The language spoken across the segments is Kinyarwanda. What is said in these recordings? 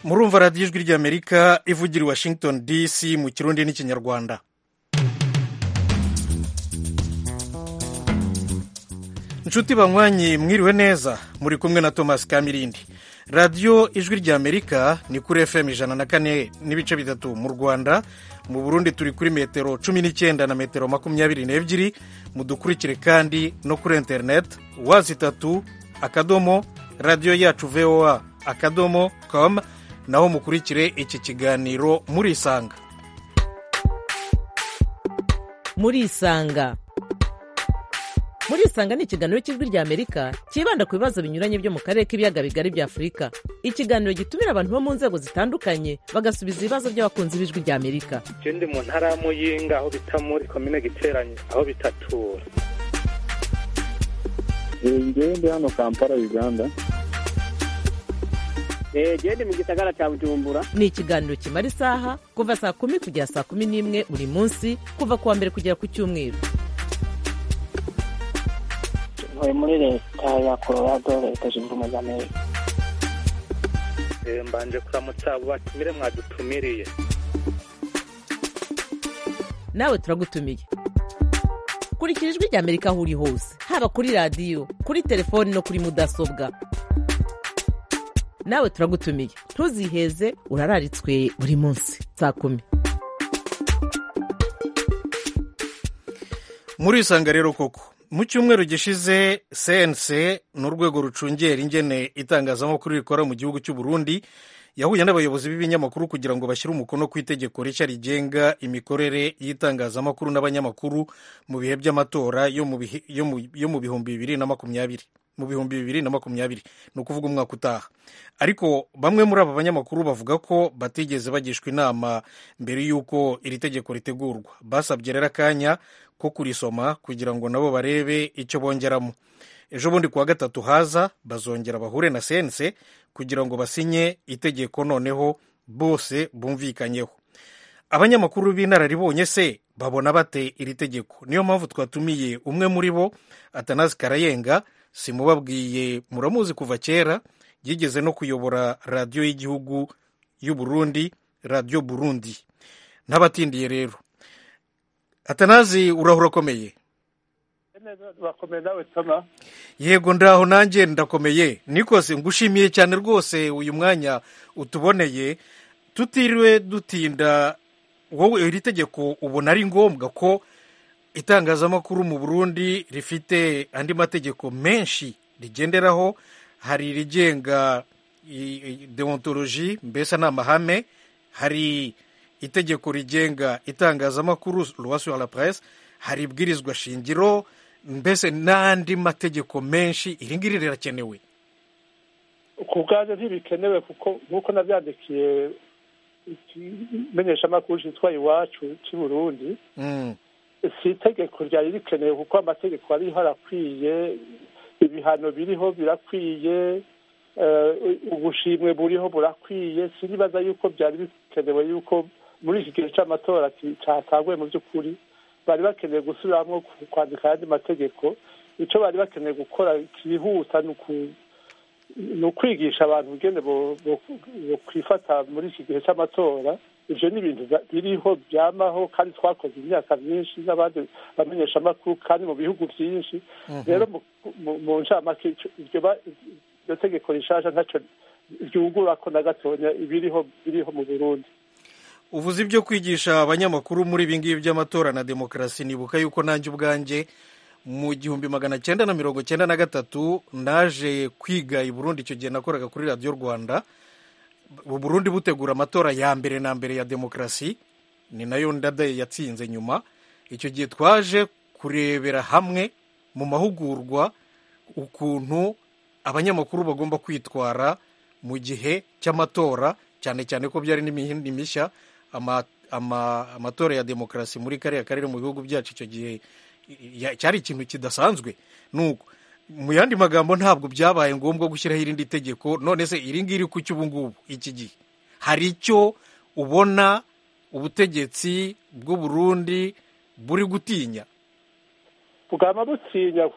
murumva radiyo ijwi ry'amerika ivugira i Washington DC mu kirundi n'ikinyarwanda. inshuti banywanyi mwiriwe neza, muri kumwe na Thomas Kamirindi. radiyo ijwi ry'amerika ni kuri FM 104.3 mu Rwanda. Mu Burundi turi kuri metero 19 na metero 22. Mudukurikire kandi no kuri internet wazitatu akadomo radiyo yacu voa.com, naho mukurikire iki kiganiro murisanga. Murisanga ni ikiganiro cy'ijwi ry'Amerika kibanda ku bibazo binyuranye byo mu karere k'ibiyaga bigari bya Afurika. Ikiganiro gitumira abantu bo mu nzego zitandukanye bagasubiza ibibazo by'abakunzi b'ijwi ry'Amerika. Je ndi mu ntara ya Muyinga, aho bita muri komine Giteranyi, aho bitatura. Ndi hano Kampala, Uganda. Ndi mu gisagara cya Bujumbura. Ni ikiganiro kimara isaha kuva saa 10 kugera saa 11 buri munsi, kuva kuwa mbere kugera ku cyumweru. Muri leta ya Colorado, leta zunze ubumwe za Amerika. Mbanje kuramutsa abo batumire mwadutumiriye. Nawe turagutumiye. Kurikira ijwi ry'Amerika aho uri hose, haba kuri radiyo, kuri telefoni no kuri mudasobwa. Nawe turagutumiye, ntuziheze, urararitswe buri munsi saa 10. Murisanga rero koko, mu cyumweru gishize CNC n'urwego rucungera ingene itangazamakuru rikora mu gihugu cy'u Burundi yahuye n'abayobozi b'ibinyamakuru kugira ngo bashyire umukono ku itegeko rishya rigenga imikorere y'itangazamakuru n'abanyamakuru mu bihe by'amatora yo mu bihumbi 2020. Mu bihumbi 2020 ni ukuvuga umwaka utaha. Ariko bamwe muri aba banyamakuru bavuga ko batigeze bagishwa inama mbere y'uko iri tegeko ritegurwa. Basabye rero akanya ko kurisoma kugira ngo nabo barebe icyo bongeramo. Ejo bundi kuwa gatatu haza bazongera bahure na CNC kugira ngo basinye itegeko, noneho bose bumvikanyeho. Abanyamakuru b'inararibonye se babona bate iri tegeko? Niyo mpamvu twatumiye umwe muri bo, Atanazi Karayenga. Simubabwiye, muramuzi kuva kera, yigeze no kuyobora radiyo y'igihugu y'u Burundi, Radio Burundi. N'abatindiye rero, Atanazi, urahura komeye? Bakomeye nawe Toma. Yego ndaho nanjye ndakomeye. Nikose ngushimiye cyane rwose uyu mwanya utuboneye. Tutiriwe dutinda, wowe iri tegeko ubona ari ngombwa ko itangazamakuru mu Burundi rifite andi mategeko menshi rigenderaho? Hari irigenga deontologie, mbese n'amahame, hari itegeko rigenga itangazamakuru loi sur la presse, hari ibwirizwa shingiro, mbese n'andi mategeko menshi. Iri ngiri rirakenewe? Ku bwaje ntibikenewe, kuko nk'uko nabyandikiye ikimenyeshamakuru cyitwa Iwacu cy'i Burundi, si itegeko ryari rikenewe, kuko amategeko ariho arakwiye, ibihano biriho birakwiye, ubushimwe buriho burakwiye. sinibaza yuko byari bikenewe yuko muri iki gihe cy'amatora cyatanguye mu by'ukuri bari bakeneye gusubiramo kwandika ayandi mategeko. icyo bari bakeneye gukora kihuta ni ukwigisha abantu ingene bo kwifata muri iki gihe cy'amatora. Ibyo ni ibintu biriho byamaho, kandi twakoze imyaka myinshi n'abandi bamenyesha amakuru kandi mu bihugu byinshi. Rero mu ncamake iryo tegeko rishasha ntacyo ryungura ko na gatonya ibiriho mu Burundi. Uvuze ibyo kwigisha abanyamakuru muri ibi ngibi by'amatora na demokarasi, nibuka yuko nanjye ubwanjye mu 1993 naje kwiga i Burundi. Icyo gihe nakoraga kuri Radio Rwanda, u Burundi butegura amatora ya mbere na mbere ya demokarasi, ni nayo Ndadaye yatsinze nyuma. Icyo gihe twaje kurebera hamwe mu mahugurwa ukuntu abanyamakuru bagomba kwitwara mu gihe cy'amatora, cyane cyane ko byari n'imihindi mishya amatora ya demokarasi muri kariya karere mu bihugu byacu. Icyo gihe cyari ikintu kidasanzwe. Nuko mu yandi magambo, ntabwo byabaye ngombwa gushyiraho irindi tegeko. None se iri ngiri ku cy'ubu ngubu iki gihe hari icyo ubona ubutegetsi bw'u Burundi buri gutinya? bwama butinya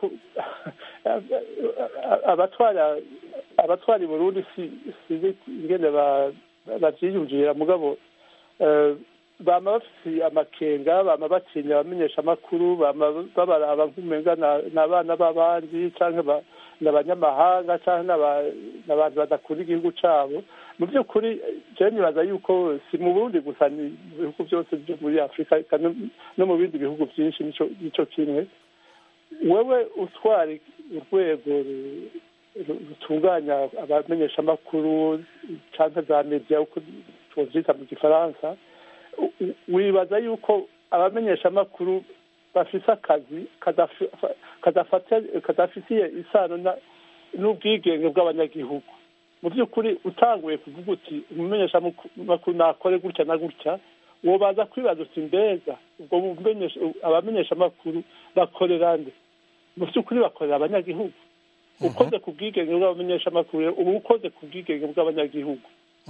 abatwara i Burundi si ingene bavyiyumvira mugabo bama bafise amakenga, bama batinya abamenyesha amakuru, bama babaraba nk'umenga n'abana b'abandi canke n'abanyamahanga canke n'abantu badakunda igihugu cabo. Mu by'ukuri jewe nibaza yuko si mu Burundi gusa, ni mu bihugu byose byo muri Afurika no mu bindi bihugu byinshi nico kimwe. Wewe utwara urwego rutunganya abamenyesha amakuru canke za media uko tuvyita mu gifaransa, wibaza yuko abamenyesha amakuru bafise akazi kadafitiye isano n'ubwigenge bw'abanyagihugu. Mu by'ukuri utanguye kuvuga uti umumenyesha amakuru nakore gutya na gutya, wobaza kwibaza uti mbega ubwo abamenyesha amakuru bakorera nde? Mu by'ukuri bakorera abanyagihugu. Ukoze ku bwigenge bw'abamenyesha amakuru, ubu ukoze ku bwigenge bw'abanyagihugu.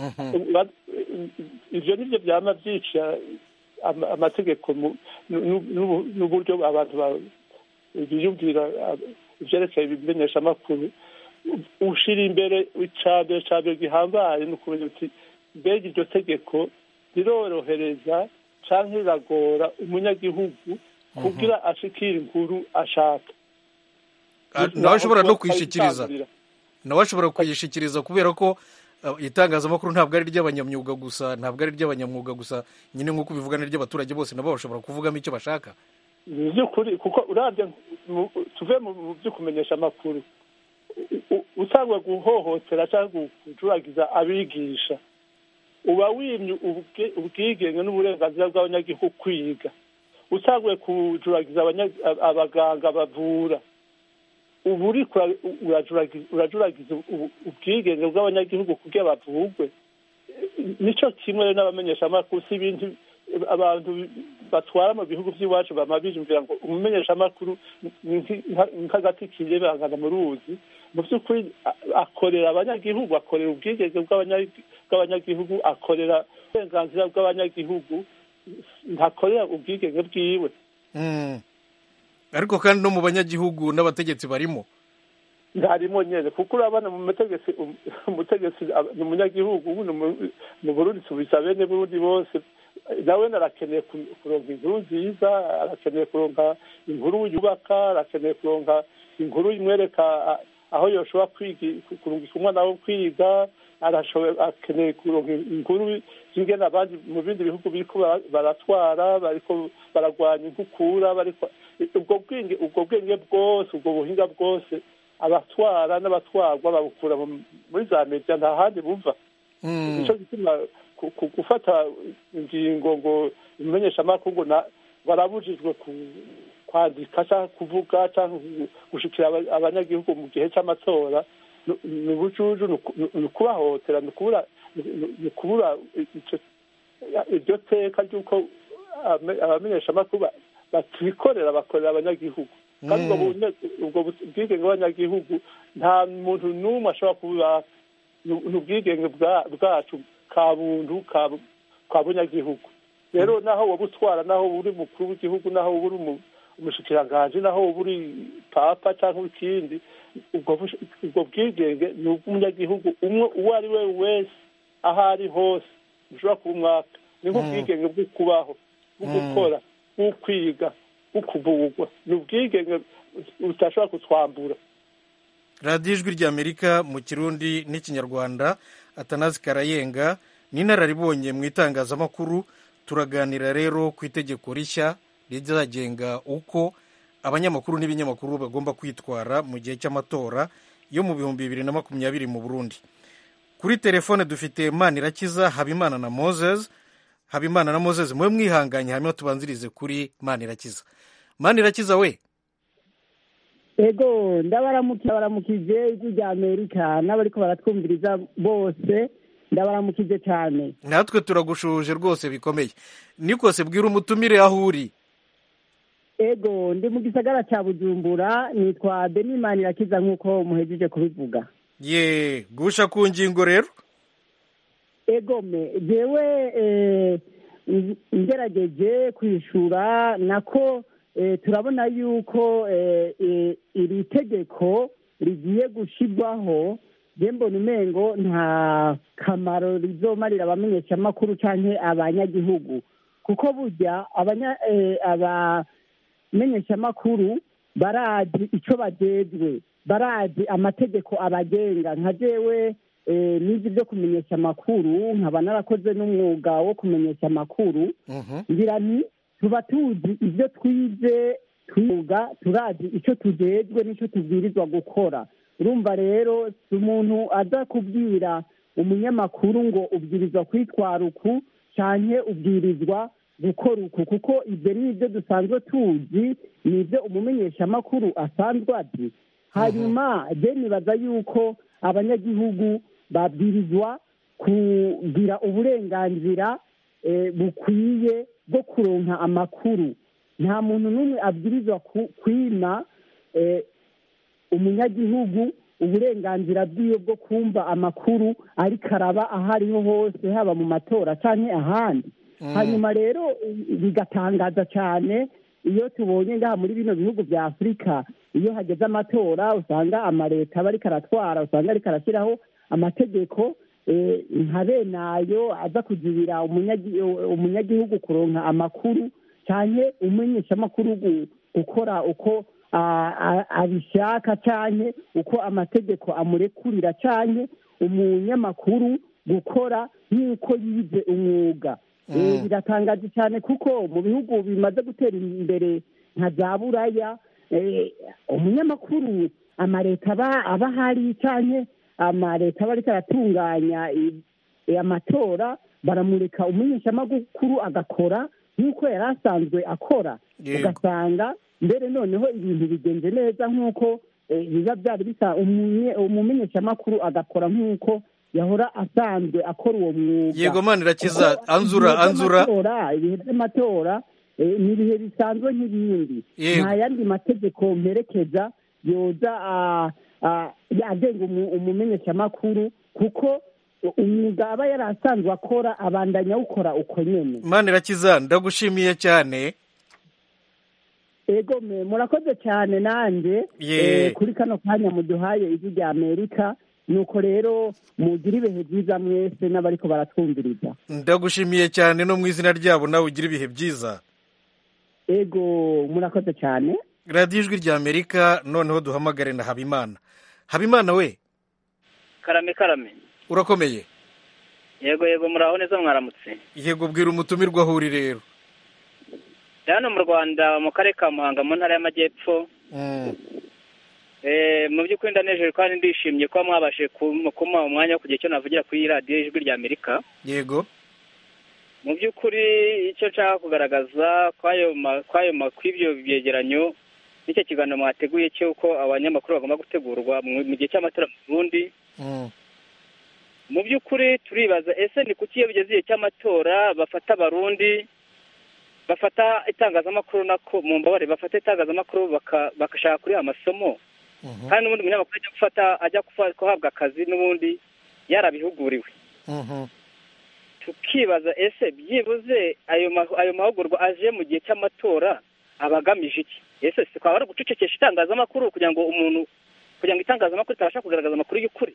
Ivyo nivyo vyama vyica amategeko n'uburyo abantu biyumvira ivyerekeye ibimenyesha amakuru. Ushira imbere icambere gihambaye ni ukumenya uti mbega iryo tegeko rirorohereza canke riragora umunyagihugu kugira ashikire inkuru ashaka. Nawe ashobora no kwishikiriza, nawe ashobora kuyishikiriza kubera ko itangazamakuru ntabwo ari ry'abanyamyuga gusa, ntabwo ari ry'abanyamwuga gusa, nyine nk'uko bivuga ni ry'abaturage bose, nabo bashobora kuvugamo icyo bashaka. Ni by'ukuri, kuko uravye tuve mu byo kumenyesha amakuru, usangwa guhohotera cyangwa kujuragiza abigisha, uba wimye ubwigenge n'uburenganzira bw'abanyagihugu kwiga. Usangwe kujuragiza abaganga bavura, ubu uriko urajuragiza ubwigenge bw'abanyagihugu kugira bavugwe. Nico kimwe n'abamenyesha amakuru, si ibintu abantu batwara mu bihugu by'iwacu bama bijumvira ngo umumenyesha amakuru nk'agati kiye bangana mu ruzi. Mu by'ukuri akorera abanyagihugu, akorera ubwigenge bw'abanyagihugu, akorera uburenganzira bw'abanyagihugu, ntakorera ubwigenge bwiwe. Ariko kandi no mu banyagihugu n'abategetsi barimo ntarimo nyene, kuko urabona mu umutegetsi ni umunyagihugu. Mu Burundi tubisa bene Burundi bose, nawe arakeneye kuronka inkuru nziza, arakeneye kuronka inkuru yubaka, arakeneye kuronka inkuru imwereka aho yoshobora kurungika umwana wo kwiga, akeneye kuronka inkuru zingena abandi mu bindi bihugu biriko baratwara, bariko baragwanya inkukura, ubwo bwenge bwose, ubwo buhinga bwose abatwara n'abatwarwa babukura muri za media, nta handi buva. Nico gituma gufata ingingo ngo imenyesha amakuru ngo barabujijwe kwandika cyangwa kuvuga cyangwa gushikira abanyagihugu mu gihe cy'amatora, ni ubujuju, ni ukubahotera, ni kubura iryo teka ry'uko abamenyesha amakuru batikorera, bakorera abanyagihugu. Kandi ubwo bwigenge bw'abanyagihugu nta muntu n'umwe ashobora kuba ni ubwigenge bwacu ka buntu ka bunyagihugu. Rero naho woba utwara, naho uri mukuru w'igihugu, naho uri umushikiranganji, naho uri papa cyangwa ikindi, ubwo bwigenge ni ubw'umunyagihugu umwe uwo ari we wese, aho ari hose, ushobora kuba umwaka. Ni nk'ubwigenge bwo kubaho, bwo gukora, bwo kwiga, bwo kuvugwa. Ni ubwigenge utashobora kutwambura. radiyo ijwi ry'Amerika mu Kirundi n'Ikinyarwanda. Atanazi Karayenga ni inararibonye mu itangazamakuru. Turaganira rero ku itegeko rishya rizagenga uko abanyamakuru n'ibinyamakuru bagomba kwitwara mu gihe cy'amatora yo mu 2020 mu Burundi. Kuri telefone dufite Manirakiza, Habimana na Moses. Habimana na Moses, mwe mwihanganye, hanyuma tubanzirize kuri Manirakiza. Manirakiza we. Ego, ndabaramukije ijwi rya Amerika n'abariko baratwumviriza bose, ndabaramukije cyane. Natwe turagushuje rwose bikomeye. Nikose bwira umutumire aho uri. Ego, ndi mu gisagara cya Bujumbura, nitwa Deni Manirakiza nk'uko muhejeje kubivuga. Ye, gusha ku ngingo rero. Ego jewe ngerageje kwishura nako turabona yuko iri tegeko rigiye gushirwaho mbona umengo nta kamaro rizomarira abamenyeshamakuru cyangwa abanyagihugu, kuko burya abamenyeshamakuru barazi icyo bagejwe, barazi amategeko abagenga. nka jewe nizi byo kumenyesha amakuru, nkaba narakoze n'umwuga wo kumenyesha amakuru. ngira nti tuba tuzi ibyo twize, twiga, turazi icyo tugejwe n'icyo tubwirizwa gukora. urumva rero si umuntu aza kubwira umunyamakuru ngo ubwirizwa kwitwara uku cyane ubwirizwa gukora uku, kuko ibyo ni ibyo dusanzwe tuzi, ni ibyo umumenyeshamakuru asanzwe azi. hanyuma je nibaza yuko abanyagihugu babwirizwa kugira uburenganzira bukwiye bwo kuronka amakuru. nta muntu n'umwe abwirizwa kwima umunyagihugu uburenganzira bwiwe bwo kumva amakuru ariko araba aho ariho hose, haba mu matora cyangwa ahandi. hanyuma rero bigatangaza cyane iyo tubonye ngaha muri bino bihugu bya Afurika, iyo hageze amatora usanga amaleta aba ariko aratwara, usanga ariko arashyiraho amategeko nka bene ayo aza kugirira umunyagihugu kuronka amakuru cyane umenyeshamakuru gukora uko abishaka cyane uko amategeko amurekurira, cyane umunyamakuru gukora nk'uko yize umwuga. biratangaje cyane kuko mu bihugu bimaze gutera imbere nka za Buraya, umunyamakuru amaleta aba ahari cyane amaleta aba ariko aratunganya amatora, baramureka umumenyeshamakuru agakora nk'uko yari asanzwe akora. ugasanga mbere noneho ibintu bigenze neza nk'uko biba byari bisa, umumenyeshamakuru agakora nk'uko yahora asanzwe akora uwo mwuga. yego Manirakiza, anzura ibihe by'amatora ni ibihe bisanzwe nk'ibindi, nta yandi mategeko mperekeza yoza agenga umumenyeshamakuru, kuko umwuga aba yari asanzwe akora abandanya awukora uko nyene. Manirakiza, ndagushimiye cyane. ego murakoze cyane nanjye kuri kano kanya muduhaye ijwi rya Amerika. nuko rero mugira ibihe byiza mwese n'abariko baratwumviriza. ndagushimiye cyane no mu izina ryabo, nawe ugira ibihe byiza. ego murakoze cyane. radiyo ijwi rya Amerika. noneho duhamagare na Habimana. Habimana we. karame. urakomeye? yego muraho neza, mwaramutse? yego, bwira umutumirwa aho uri rero. hano mu Rwanda mu karere ka Muhanga mu ntara y'Amajyepfo. mu by'ukuri ndanejeje kandi ndishimye ko mwabashe kumuha umwanya wo kugira icyo navugira kuri radiyo ijwi rya Amerika. yego, mu by'ukuri icyo nshaka kugaragaza kw'ibyo byegeranyo n'icyo kiganiro mwateguye cy'uko abanyamakuru bagomba gutegurwa mu gihe cy'amatora mu Burundi. mu by'ukuri turibaza, ese ni kuki iyo bigeze igihe cy'amatora bafata abarundi, bafata itangazamakuru nako mu mbabare, bafata itangazamakuru bagashaka kuri amasomo, kandi n'ubundi umunyamakuru ajya guhabwa akazi n'ubundi yarabihuguriwe. tukibaza, ese byibuze ayo mahugurwa aje mu gihe cy'amatora aba agamije iki? ese twaba ari gucecekesha itangazamakuru kugira ngo itangazamakuru itabasha kugaragaza amakuru y'ukuri?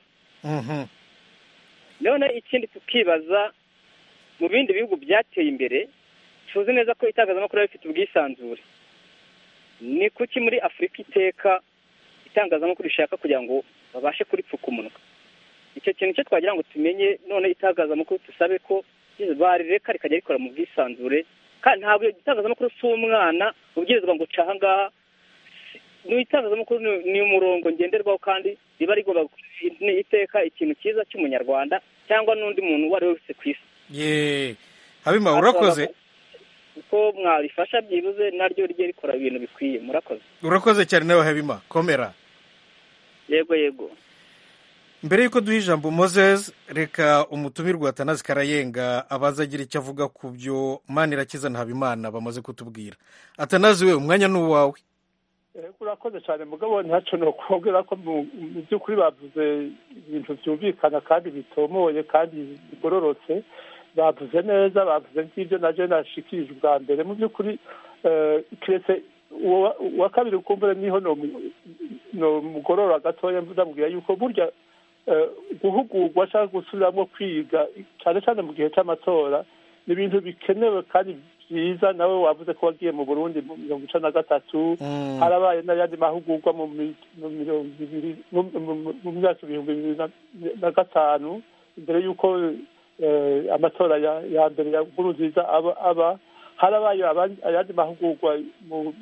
none ikindi tukibaza, mu bindi bihugu byateye imbere tuzi neza ko itangazamakuru riba rifite ubwisanzure, ni kuki muri Afurika iteka itangazamakuru rishaka kugira ngo babashe kuripfuka umunwa? icyo kintu cyo twagira ngo tumenye. none itangazamakuru tusabe ko barireka rikajya rikora mu bwisanzure, kandi ntabwo itangazamakuru si umwana ubwirizwa ngo caha ngaha. ni itangazamakuru ni umurongo ngenderwaho, kandi riba rigomba iteka ikintu cyiza cy'umunyarwanda cyangwa n'undi muntu uwo ari we wese ku isi. Habima, urakoze. uko mwarifasha byibuze naryo rye rikora ibintu bikwiye. urakoze cyane nawe Habima, komera. yego. mbere y'uko duha ijambo Moses, reka umutumirwa Atanazi Karayenga abaza agira icyo avuga ku byo Manirakiza na Habimana bamaze kutubwira. Atanazi we, umwanya ni uwawe. urakoze cyane mugabo, ntacyo ni ukubwira ko mu by'ukuri bavuze ibintu byumvikana kandi bitomoye kandi bigororotse. bavuze neza, bavuze nk'ibyo naje nashikirije ubwa mbere. mu by'ukuri keretse uwa kabiri ukumbure niho no mugorora gatoya ndamubwira yuko burya guhugurwa cyangwa gusubiramo kwiga cyane cyane mu gihe cy'amatora ni ibintu bikenewe kandi byiza. nawe wavuze ko wagiye mu Burundi mu 1993 harabaye n'ayandi mahugurwa mu myaka 2005 imbere y'uko amatora ya mbere ya Nkurunziza aba harabaye ayandi mahugurwa mu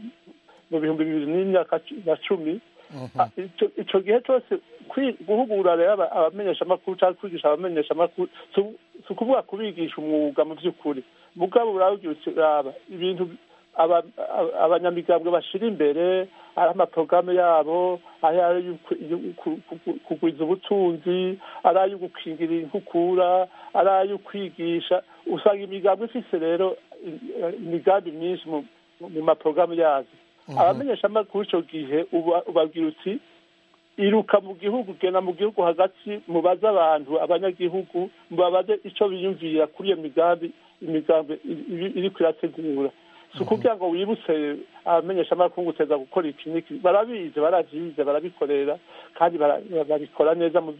2010. icyo gihe cyose guhugura rero abamenyeshamakuru cyangwa kwigisha abamenyeshamakuru si ukuvuga kubigisha umwuga mu by'ukuri mugabo uraba ibintu abanyamigambwe bashyira imbere ari amaporogaramu yabo ari ayo kugwiza ubutunzi ari ayo gukingira inkukura ari ayo kwigisha. usanga imigambwe ifise rero imigambi myinshi mu maporogaramu yazo. abamenyeshamakuru icyo gihe ubabwira uti iruka mu gihugu, genda mu gihugu hagati, mubaze abantu abanyagihugu mubabaze icyo biyumvira kuri iyo migambi iri kurategura. si ukugira ngo wibutse abamenyeshamakuru guteza gukora iki n'iki, barabizi baravyize barabikorera kandi babikora neza mu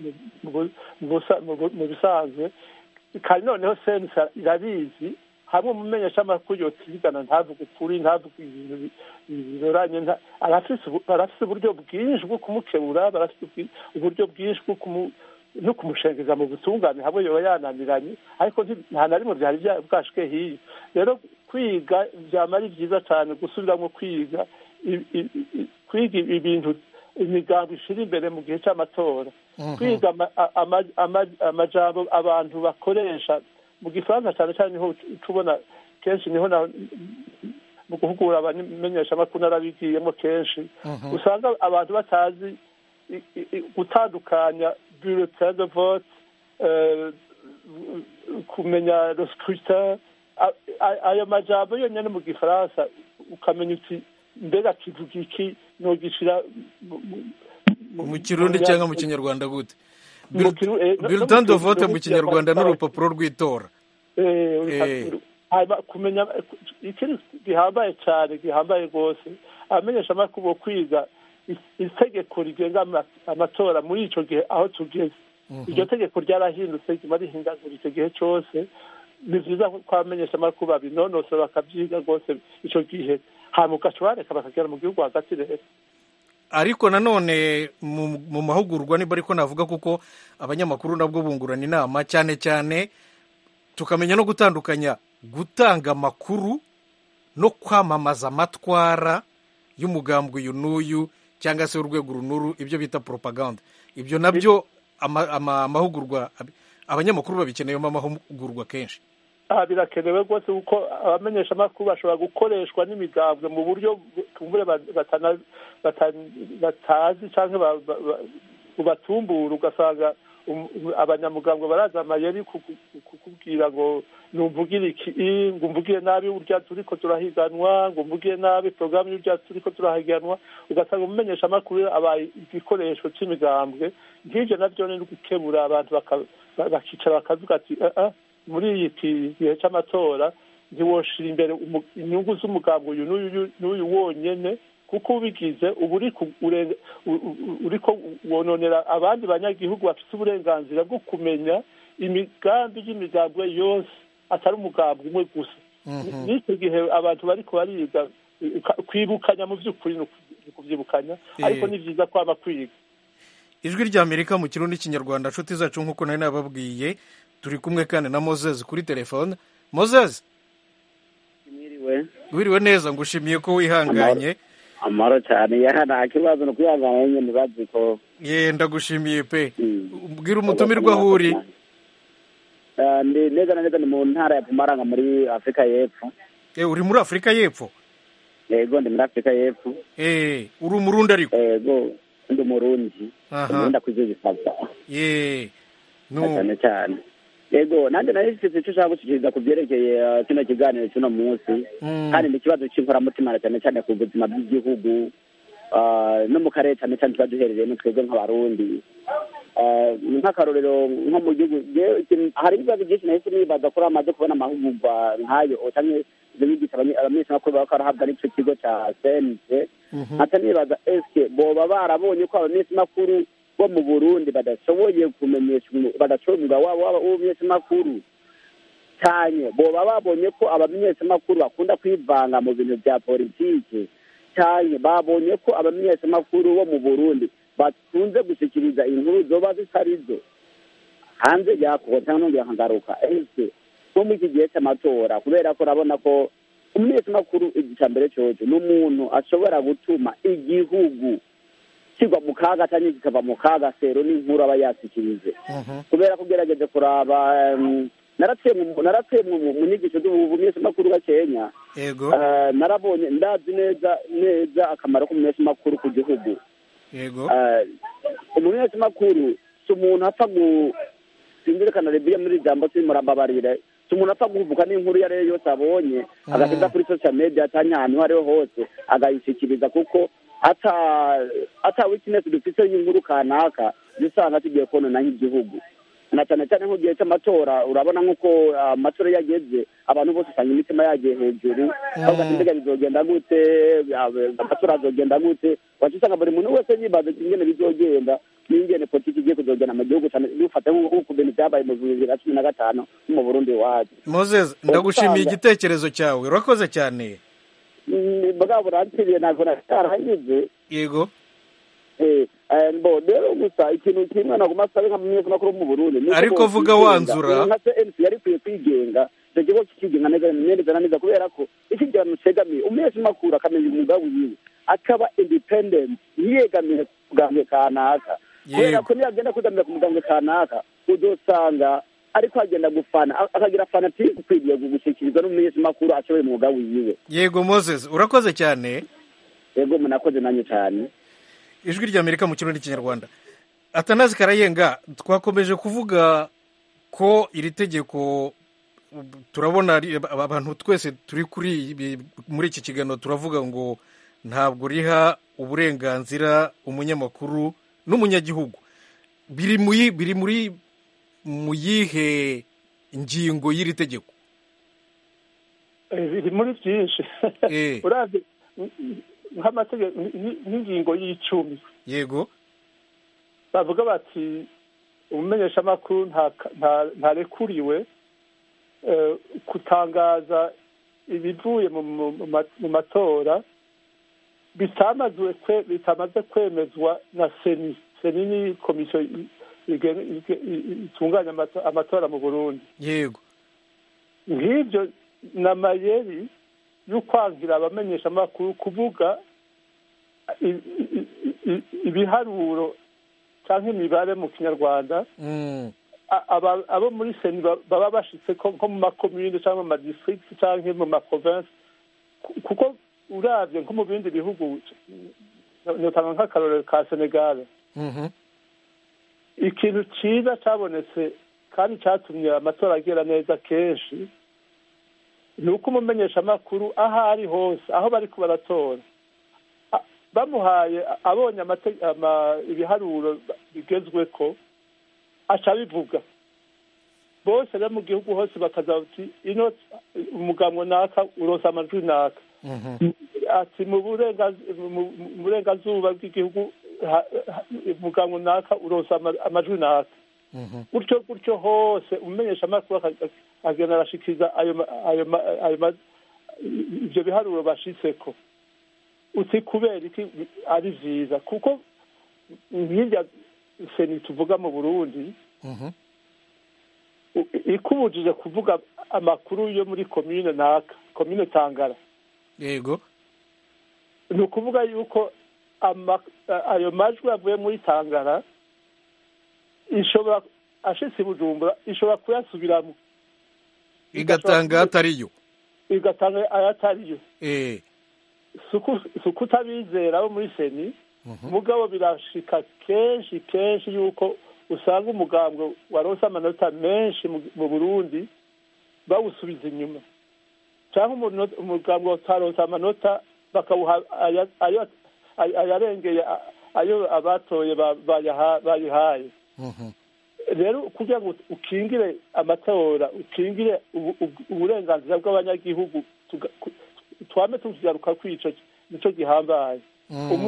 bisanzwe. kandi noneho sensa irabizi hamwe umumenyeshamakuru yotigana ntavuga ukuri ntavuga ibintu binyuranye, barafise uburyo bwinshi bwo kumukebura, barafise uburyo bwinshi bwo no kumushengeza mu butungane hamwe yoba yananiranye, ariko nta na rimwe byari bwashike hiyo. rero kwiga byama ari byiza cyane, gusubiramo kwiga ibintu imigambi ishira imbere mu gihe cy'amatora, kwiga amajambo abantu bakoresha mu gifaransa cyane cyane niho tubona kenshi, niho mu guhugura abamenyeshamakuru narabigiyemo kenshi, usanga abantu batazi gutandukanya bulletin de vote, kumenya le scrutin, ayo majambo yonyine mu gifaransa ukamenya uti mbega kivuga iki, nogishira mu kirundi cyangwa mu kinyarwanda gute? Bulletin de vote mu kinyarwanda n'urupapuro rw'itora. kumenya ikiri gihambaye cyane, gihambaye rwose, abamenyeshamakuru bo kwiga itegeko rigenga amatora muri icyo gihe aho tugeze. iryo tegeko ryarahindutse, riba rihindagura icyo gihe cyose. ni byiza ko abamenyeshamakuru babinonosora bakabyiga rwose icyo gihe, hanyuma ugaca bakagera mu gihugu hagati rero. ariko nanone mu mahugurwa niba ariko navuga, kuko abanyamakuru nabwo bungurana inama cyane cyane, tukamenya no gutandukanya gutanga amakuru no kwamamaza amatwara y'umugambwe uyu n'uyu cyangwa se urwego runuru, ibyo bita propaganda. ibyo nabyo amahugurwa abanyamakuru babikeneyemo amahugurwa kenshi. birakenewe rwose kuko abamenyeshamakuru bashobora gukoreshwa n'imigambwe mu buryo kumbure batazi cyangwa bubatumbura, ugasanga abanyamugambwe baraza amayeri kukubwira ngo numvugire iki, ngo umvugire nabi urya turiko turahiganwa, ngo umvugire nabi porogaramu y'urya turiko turahiganwa, ugasanga umumenyeshamakuru abaye igikoresho cy'imigambwe. nk'ibyo nabyo ni gukebura abantu bakicara bakavuga ati muri iki gihe cy'amatora ntiwoshira imbere inyungu z'umugambwe uyu n'uyu wonyene, kuko ubigize uba uriko wononera abandi banyagihugu bafite uburenganzira bwo kumenya imigambi y'imigambwe yose atari umugambwe umwe gusa. n'icyo gihe abantu bariko bariga kwibukanya, mu by'ukuri ni ukubyibukanya, ariko ni byiza kwama kwiga. ijwi ry'Amerika mu kirundi n'ikinyarwanda, nshuti zacu, nk'uko nari nababwiye, turi kumwe kandi na Moses kuri telefone. Moses, wiriwe neza, ngushimiye ko wihanganye. amaro cyane, nta kibazo, no kwihangana nyine bazi ko. ndagushimiye pe. ubwira umutumirwa aho uri. ndi neza na neza ni mu ntara ya Pumaranga muri Afurika y'Epfo. uri muri Afurika y'Epfo? Yego, ndi muri Afurika y'Epfo. uri umurundi ariko? Yego, ndi umurundi. Ndakunda kwizigisaba. cyane cyane. Yego, nanjye nari mfite icyo ushaka gushyikiriza ku byerekeye kino kiganiro cy'uno munsi, kandi ni ikibazo cy'inkoramutima cyane cyane ku buzima bw'igihugu no mu karere cyane cyane tuba duherereyemo twebwe nk'abarundi. nk'akarorero nko mu gihugu hari ibibazo byinshi nahise nibaza ko amaze kubona amahugurwa nk'ayo, cyangwa ibyo bigisha abamenyeshamakuru baba barahabwa n'icyo kigo cya CNC. nkata nibaza eske boba barabonye ko abamenyeshamakuru bo mu Burundi badashoboye kumenyesha badashoboye umwuga wabo w'ubumenyeshamakuru cyane boba babonye ko abamenyeshamakuru bakunda kwivanga mu bintu bya politiki cyane babonye ko abamenyeshamakuru bo mu Burundi batunze gushikiriza inkuru zoba zitarizo hanze yako cyangwa nongera nkagaruka ese nko mu iki gihe cy'amatora kubera ko urabona ko umumenyeshamakuru igicambere cyoco n'umuntu ashobora gutuma igihugu kigwa mu kaga cyangwa kikava mu kaga sero n'inkuru aba yasikirize kubera ko ugerageje kuraba naratse mu nyigisho z'ubumenyeshamakuru wa Kenya yego narabonye ndazi neza akamaro k'umumenyeshamakuru ku gihugu yego umumenyeshamakuru si umuntu apfa sindirekana rebiya muri jambo simurababarire si umuntu apfa kuvuga n'inkuru iyo ariyo yose abonye agasiga kuri social media cyangwa ahantu aho ariho hose agayishikiriza kuko ata weakness dufite y'inkuru kanaka zisanga tugiye konona nk'igihugu na cyane cyane nk'igihe cy'amatora urabona nk'uko amatora yageze abantu bose usanga imitima yagiye hejuru aho mbega bizogenda gute amatora azogenda gute wacusanga buri muntu wese yibaza ingene bizogenda n'ingene politiki igiye kuzogenda mu gihugu cyane bifata nk'uko ibintu byabaye mu 2015 mu Burundi wacu. Moses ndagushimiye igitekerezo cyawe urakoze cyane. Bagabo rantiriye ntabwo nararangize. Yego. Rero gusa ikintu kimwe naguma sabe nka mumenyeshamakuru mu Burundi ariko vuga wanzura nka CNC yari kwigenga cyo kigenga neza kubera ko ikigano cegamiye umumenyeshamakuru akamenya umwuga wiwe akaba independent yegamiye kugambye kanaka kubera ko niyagenda kugamira ku mugambwe kanaka udosanga ariko agenda gufana akagira fanatique kwigiye gushikiriza n'umumenyeshamakuru ashoboye umwuga wiwe. Yego Moses urakoze cyane. Yego munakoze nanyu cyane. Ijwi ry'Amerika mu kirundi cy'ikinyarwanda. Atanazi Karayenga twakomeje kuvuga ko iri tegeko turabona abantu twese turi muri iki kiganiro turavuga ngo ntabwo riha uburenganzira umunyamakuru n'umunyagihugu biri muri mu yihe ingingo y'iri tegeko? Biri muri byinshi uravye nk'amategeko n'ingingo y'icumi. Yego bavuga bati umumenyeshamakuru ntarekuriwe kutangaza ibivuye mu matora bitamaze kwemezwa na seni ni komisiyo itunganya amatora mu Burundi. Yego nk'ibyo na mayeri y'ukwangira abamenyeshamakuru kuvuga ibiharuro cyangwa imibare mu kinyarwanda abo muri seni baba bashitse nko mu makomune cyangwa mu madistrict cyangwa mu maprovince kuko uravye nko mu bindi bihugu notanga nk'akarorero ka Senegal ikintu cyiza cyabonetse kandi cyatumye amatora agera neza kenshi ni uko umumenyeshamakuru aho ari hose aho bari baratora bamuhaye abonye ibiharuro bigezwe ko aca bivuga bose rero mu gihugu hose bakaza bati ino umugambwe naka uronsa amajwi naka ati mu burengazuba bw'igihugu umugambwe naka uronsa amajwi naka gutyo hose umumenyeshamakuru agenda arashikiriza ibyo biharuro bashitseko uti kubera iki ari vyiza kuko nk'irya seni tuvuga mu Burundi ikubujije kuvuga amakuru yo muri komine naka komine Tangara. Yego ni ukuvuga yuko ayo majwi avuye muri Tangara ishobora ashitse Bujumbura ishobora kuyasubiramo igatanga atariyo suku utabizera abo muri seni mugabo birashika kenshi yuko usanga umugambwe waronse amanota menshi mu Burundi bawusubiza inyuma cyangwa umugambwe utaronse amanota bakawuha ayarengeye ayo abatoye bayihaye. Rero kugira ngo ukingire amatora ukingire uburenganzira bw'abanyagihugu twame tugaruka kwica nico gihambaye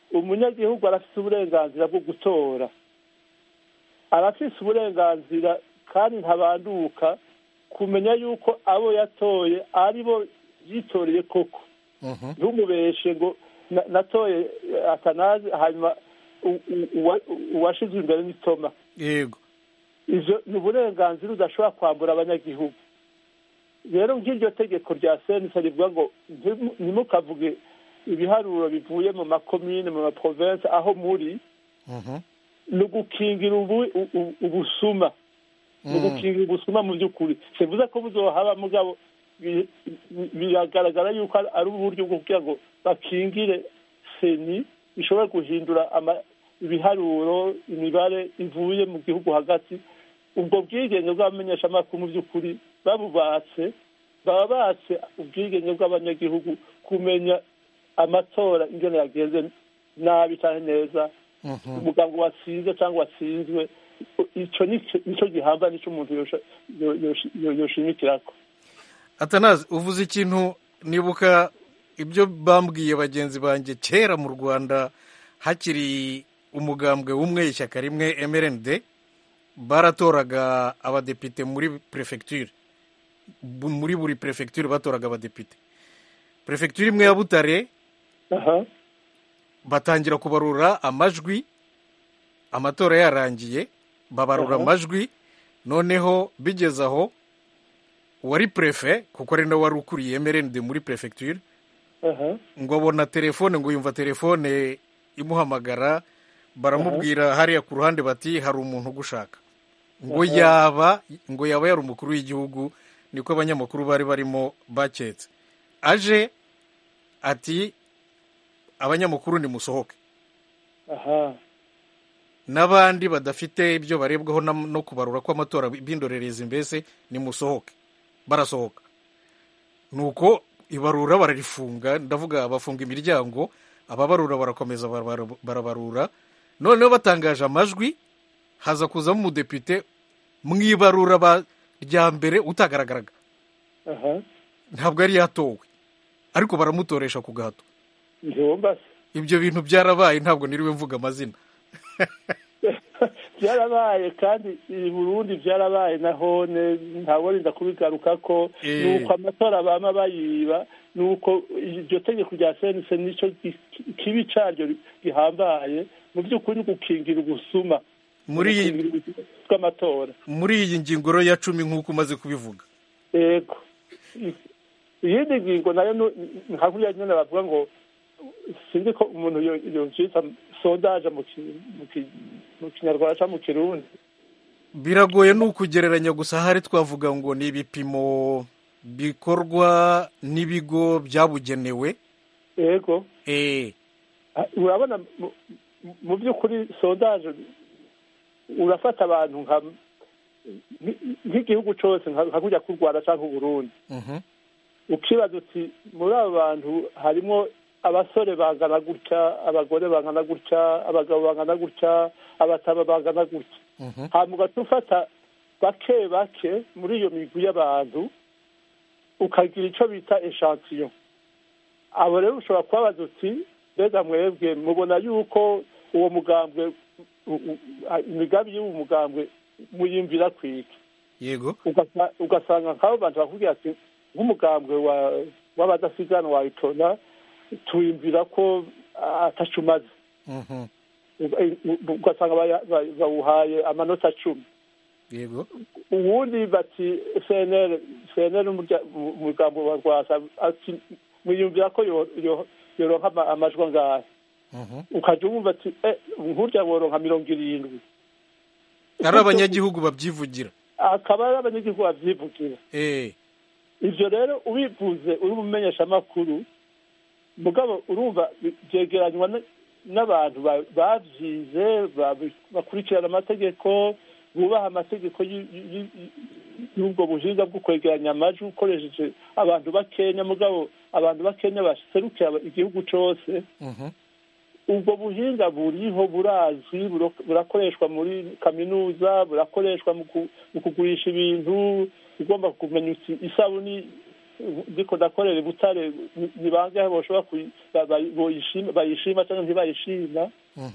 umunyagihugu arafite uburenganzira bwo gutora, arafite uburenganzira kandi ntabanduka kumenya yuko abo yatoye ari bo yitoreye koko. ntumubeshe ngo natoye Atanazi hanyuma uwashizwe imbere n'itoma. Yego, ivyo ni uburenganzira udashobora kwambura abanyagihugu. Rero nk'iryo tegeko rya senisa rivuga ngo ntimukavuge ibiharuro bivuye mu makomine mu maprovinsi aho muri, ni ugukingira ubusuma, ni ugukingira ubusuma mu by'ukuri. sivuze ko buzohaba mugabo biragaragara yuko ari uburyo bwo kugira ngo bakingire seni ishobora guhindura ibiharuro imibare ivuye mu gihugu hagati. ubwo bwigenge bw'abamenyeshamakuru mu by'ukuri baba batse ubwigenge bw'abanyagihugu kumenya amatora ingene yagenze nabi cyane neza, umuganga watsinze cyangwa watsinzwe. icyo nicyo gihamba nicyo umuntu yoshimikirako. Atanazi, uvuze ikintu nibuka ibyo bambwiye bagenzi banjye kera mu Rwanda hakiri umugambwe umwe, ishyaka rimwe MRND, baratoraga abadepite muri prefecture, muri buri prefecture batoraga abadepite. Prefecture imwe ya Butare batangira kubarura amajwi, amatora yarangiye babarura amajwi, noneho bigeze aho uwari prefe, kuko ari nawe wari ukuriye MRND muri prefecture, ngo abona telefone, ngo yumva telefone imuhamagara, baramubwira hariya ku ruhande bati hari umuntu ugushaka, ngo yaba yari umukuru w'igihugu. Niko abanyamakuru bari barimo baketse. Aje ati abanyamakuru nimusohoke, n'abandi badafite ibyo barebwaho no kubarura kw'amatora b'indorerezi mbese nimusohoke. Barasohoka, nuko ibarura bararifunga, ndavuga bafunga imiryango, ababarura barakomeza barabarura. Noneho batangaje amajwi, haza kuzamo umudepite mu ibarura rya mbere utagaragaraga, ntabwo yari yatowe, ariko baramutoresha ku gahato. Ibyo bintu byarabaye, ntabwo niriwe mvuga amazina. byarabaye kandi i Burundi byarabaye nahone, ntabwo rinda kubigaruka ko nuko amatora bama bayiba, nuko iryo tegeko rya senise nico kibi caryo gihambaye mu by'ukuri gukingira ubusuma bw'amatora. Muri iyi ngingo ya 10 nk'uko umaze kubivuga. Yego, iyindi ngingo nayo nkakuriya nyine bavuga ngo sinzi ko umuntu yonjita sondaje mu kinyarwanda cyangwa mu kirundi. Biragoye n'ukugereranya, gusa hari twavuga ngo ni ibipimo bikorwa n'ibigo byabugenewe. Yego, urabona mu by'ukuri sondaje urafata abantu nk'igihugu cyose nka kujya ku Rwanda cyangwa u Burundi, ukibaza uti muri abo bantu harimo abasore bangana gutya, abagore bangana gutya, abagabo bangana gutya, abataba bangana gutya. hanyuma ugatufata bake bake muri iyo migwi y'abantu ukagira icyo bita echantillo. abo rero ushobora kubabaza uti mbega mwebwe mubona yuko uwo mugambwe, imigambi y'uwo mugambwe muyimvira kwiki? Yego, ugasanga nk'abo bantu bakubwira ati nk'umugambwe w'abadasigana wayitona tuyimvira ko atacumaze. Ugasanga bawuhaye amanota 10. Yego, ubundi bati CNL umugambo wa Rwasa ati mwiyumvira ko yoronka amajwi angahe? Ukajya wumva ati nkurya woronka 70. ari abanyagihugu babyivugira, akaba ari abanyagihugu babyivugira. Ivyo rero ubivuze uri umumenyeshamakuru, mugabo urumva byegeranywa n'abantu bavyize, bakurikirana amategeko, bubaha amategeko y'ubwo buhinga bwo kwegeranya amajwi ukoresheje abantu bakenya, mugabo abantu bakenya baserukira igihugu cyose. ubwo buhinga buriho, burazwi, burakoreshwa muri kaminuza, burakoreshwa mu kugurisha ibintu. Ugomba kumenya isabuni ndiko ndakorera i Butare ni bangahe boshobora bayishima cyangwa ntibayishima.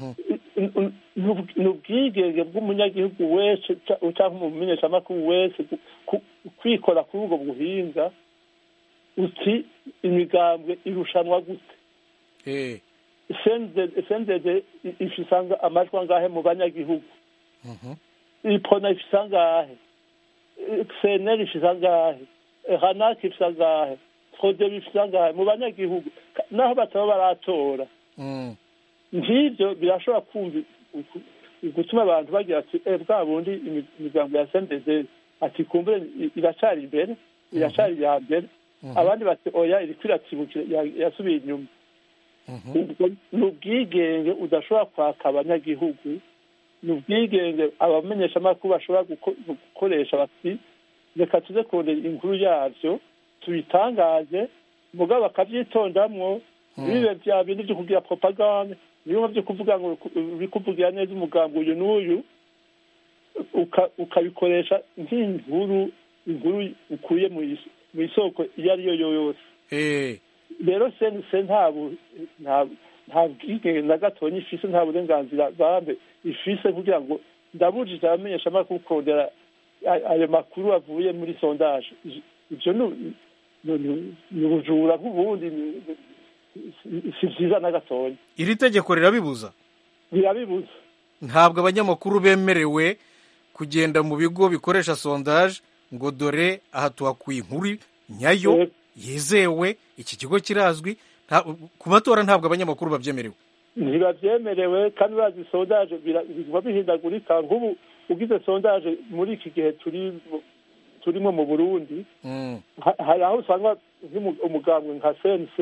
Ni ubwigenge bw'umunyagihugu wese cyangwa umumenyeshamakuru wese kwikora kuri ubwo buhinga. Uti imigambwe irushanwa gute? sendede ifisanga amajwi angahe mu banyagihugu? Ipona ifise angahe? CNL ifise angahe? Hanak ifise angahe? Frodeb ifise angahe mu banyagihugu naho bataba baratora? Nk'ivyo birashobora gutuma abantu bagira ati bwa bundi imigambo ya sendede ati kumbure iracari imbere, iracari ya mbere. Abandi bati oya iri kwiratsibukira yasubiye inyuma. Ni ubwigenge udashobora kwaka abanyagihugu, ni ubwigenge abamenyeshamakuru bashobora gukoresha bati reka tuze kurondera inkuru yavyo tubitangaze, mugabo bakavyitondamwo bibe vya bindi vyo kugira propaganda, niyo vyo kuvuga ngo bikuvugira neza umugambo uyu n'uyu, ukabikoresha nk'inkuru ukuye mu isoko iyo ariyo yose. Rero sense nta bwigenge na gatonya ifise, nta burenganzira bambe ifise kugira ngo ndabujije abamenyeshamakuru kurondera ayo makuru avuye muri sondage. Ivyo ni ubujura bw'ubundi, si vyiza na gatonya. Iri tegeko rirabibuza? Birabibuza. Ntabwo abanyamakuru bemerewe kugenda mu bigo bikoresha sondage ngo dore aha tuhakuye inkuru nyayo yizewe, iki kigo kirazwi. Ku matora ntabwo abanyamakuru babyemerewe. Ntibabyemerewe, kandi bazi sondage biba bihindagurika. Nk'ubu ugize sondage muri iki gihe turimo mu Burundi, hari aho usanga umugambwe nka CNC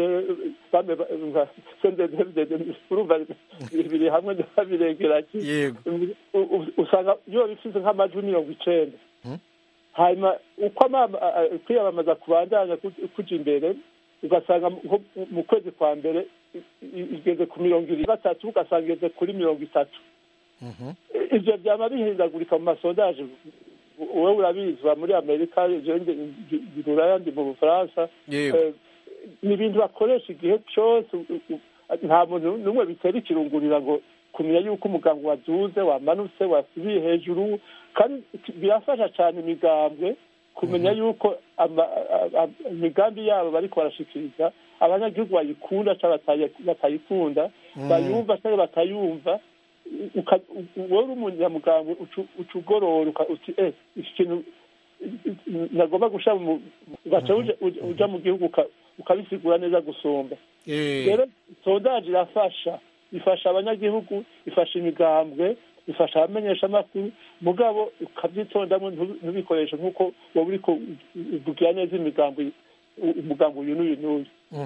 urumva biri hamwe biregeranye, usanga iyo bifite nk'amajwi 90. Hanyuma uko kwiyamamaza kubandanya kuja imbere, ugasanga mu kwezi kwa mbere igeze ku 23, ugasanga igeze kuri 30. Ivyo vyama bihindagurika mu masondaje. Wowe urabizi muri Amerika, Buraya, ndi mu Bufaransa, ni ibintu bakoresha igihe cyose. Nta muntu n'umwe bitera ikirungurira ngo kumenya yuko umugambi waduze, wamanutse, wasubiye hejuru. Kandi birafasha cyane imigambwe kumenya yuko imigambi yabo bariko barashikiriza abanyagihugu bayikunda cyangwa batayikunda, bayumva cyangwa batayumva. Wowe umunyamugambwe ucugorora uti iki kintu nagomba gusha ugaca uja mu gihugu ukabisigura neza gusumba. Rero sondage ifasha abanyagihugu, ifasha imigambwe, ifasha abamenyeshamakuru, mugabo ukabyitondamo ntubikoreshe nk'uko wowe uriko uvugira neza umugambi uyu n'uyu n'uyu.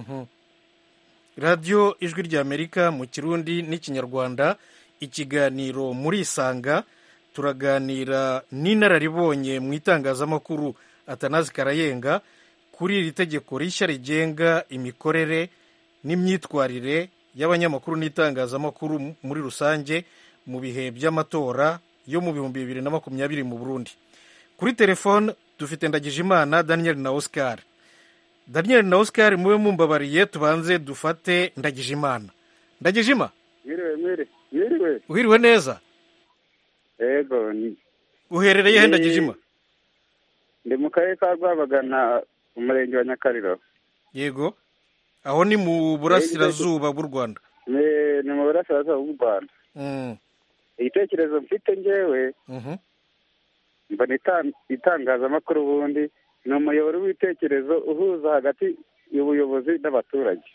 Radiyo Ijwi ry'Amerika mu Kirundi n'Ikinyarwanda, ikiganiro muri Isanga. Turaganira n'inararibonye mu itangazamakuru Atanazi Karayenga kuri iri tegeko rishya rigenga imikorere n'imyitwarire y'abanyamakuru n'itangazamakuru muri rusange mu bihe by'amatora yo mu 2020 mu Burundi. Kuri telefone dufite Ndagijimana Daniel na Oscar. Daniel na Oscar, mube mumbabariye tubanze dufate Ndagijimana. Ndagijima? Mwiriwe. Uhiriwe neza? Ego. Uherereye he Ndagijima? Ndi mu karere ka Rwamagana, umurenge wa Nyakariro. Yego. Aho ni mu burasirazuba bw'u Rwanda? Ni mu burasirazuba bw'u Rwanda. Igitekerezo mfite njyewe, mbona itangazamakuru ubundi ni umuyoboro w'ibitekerezo uhuza hagati y'ubuyobozi n'abaturage.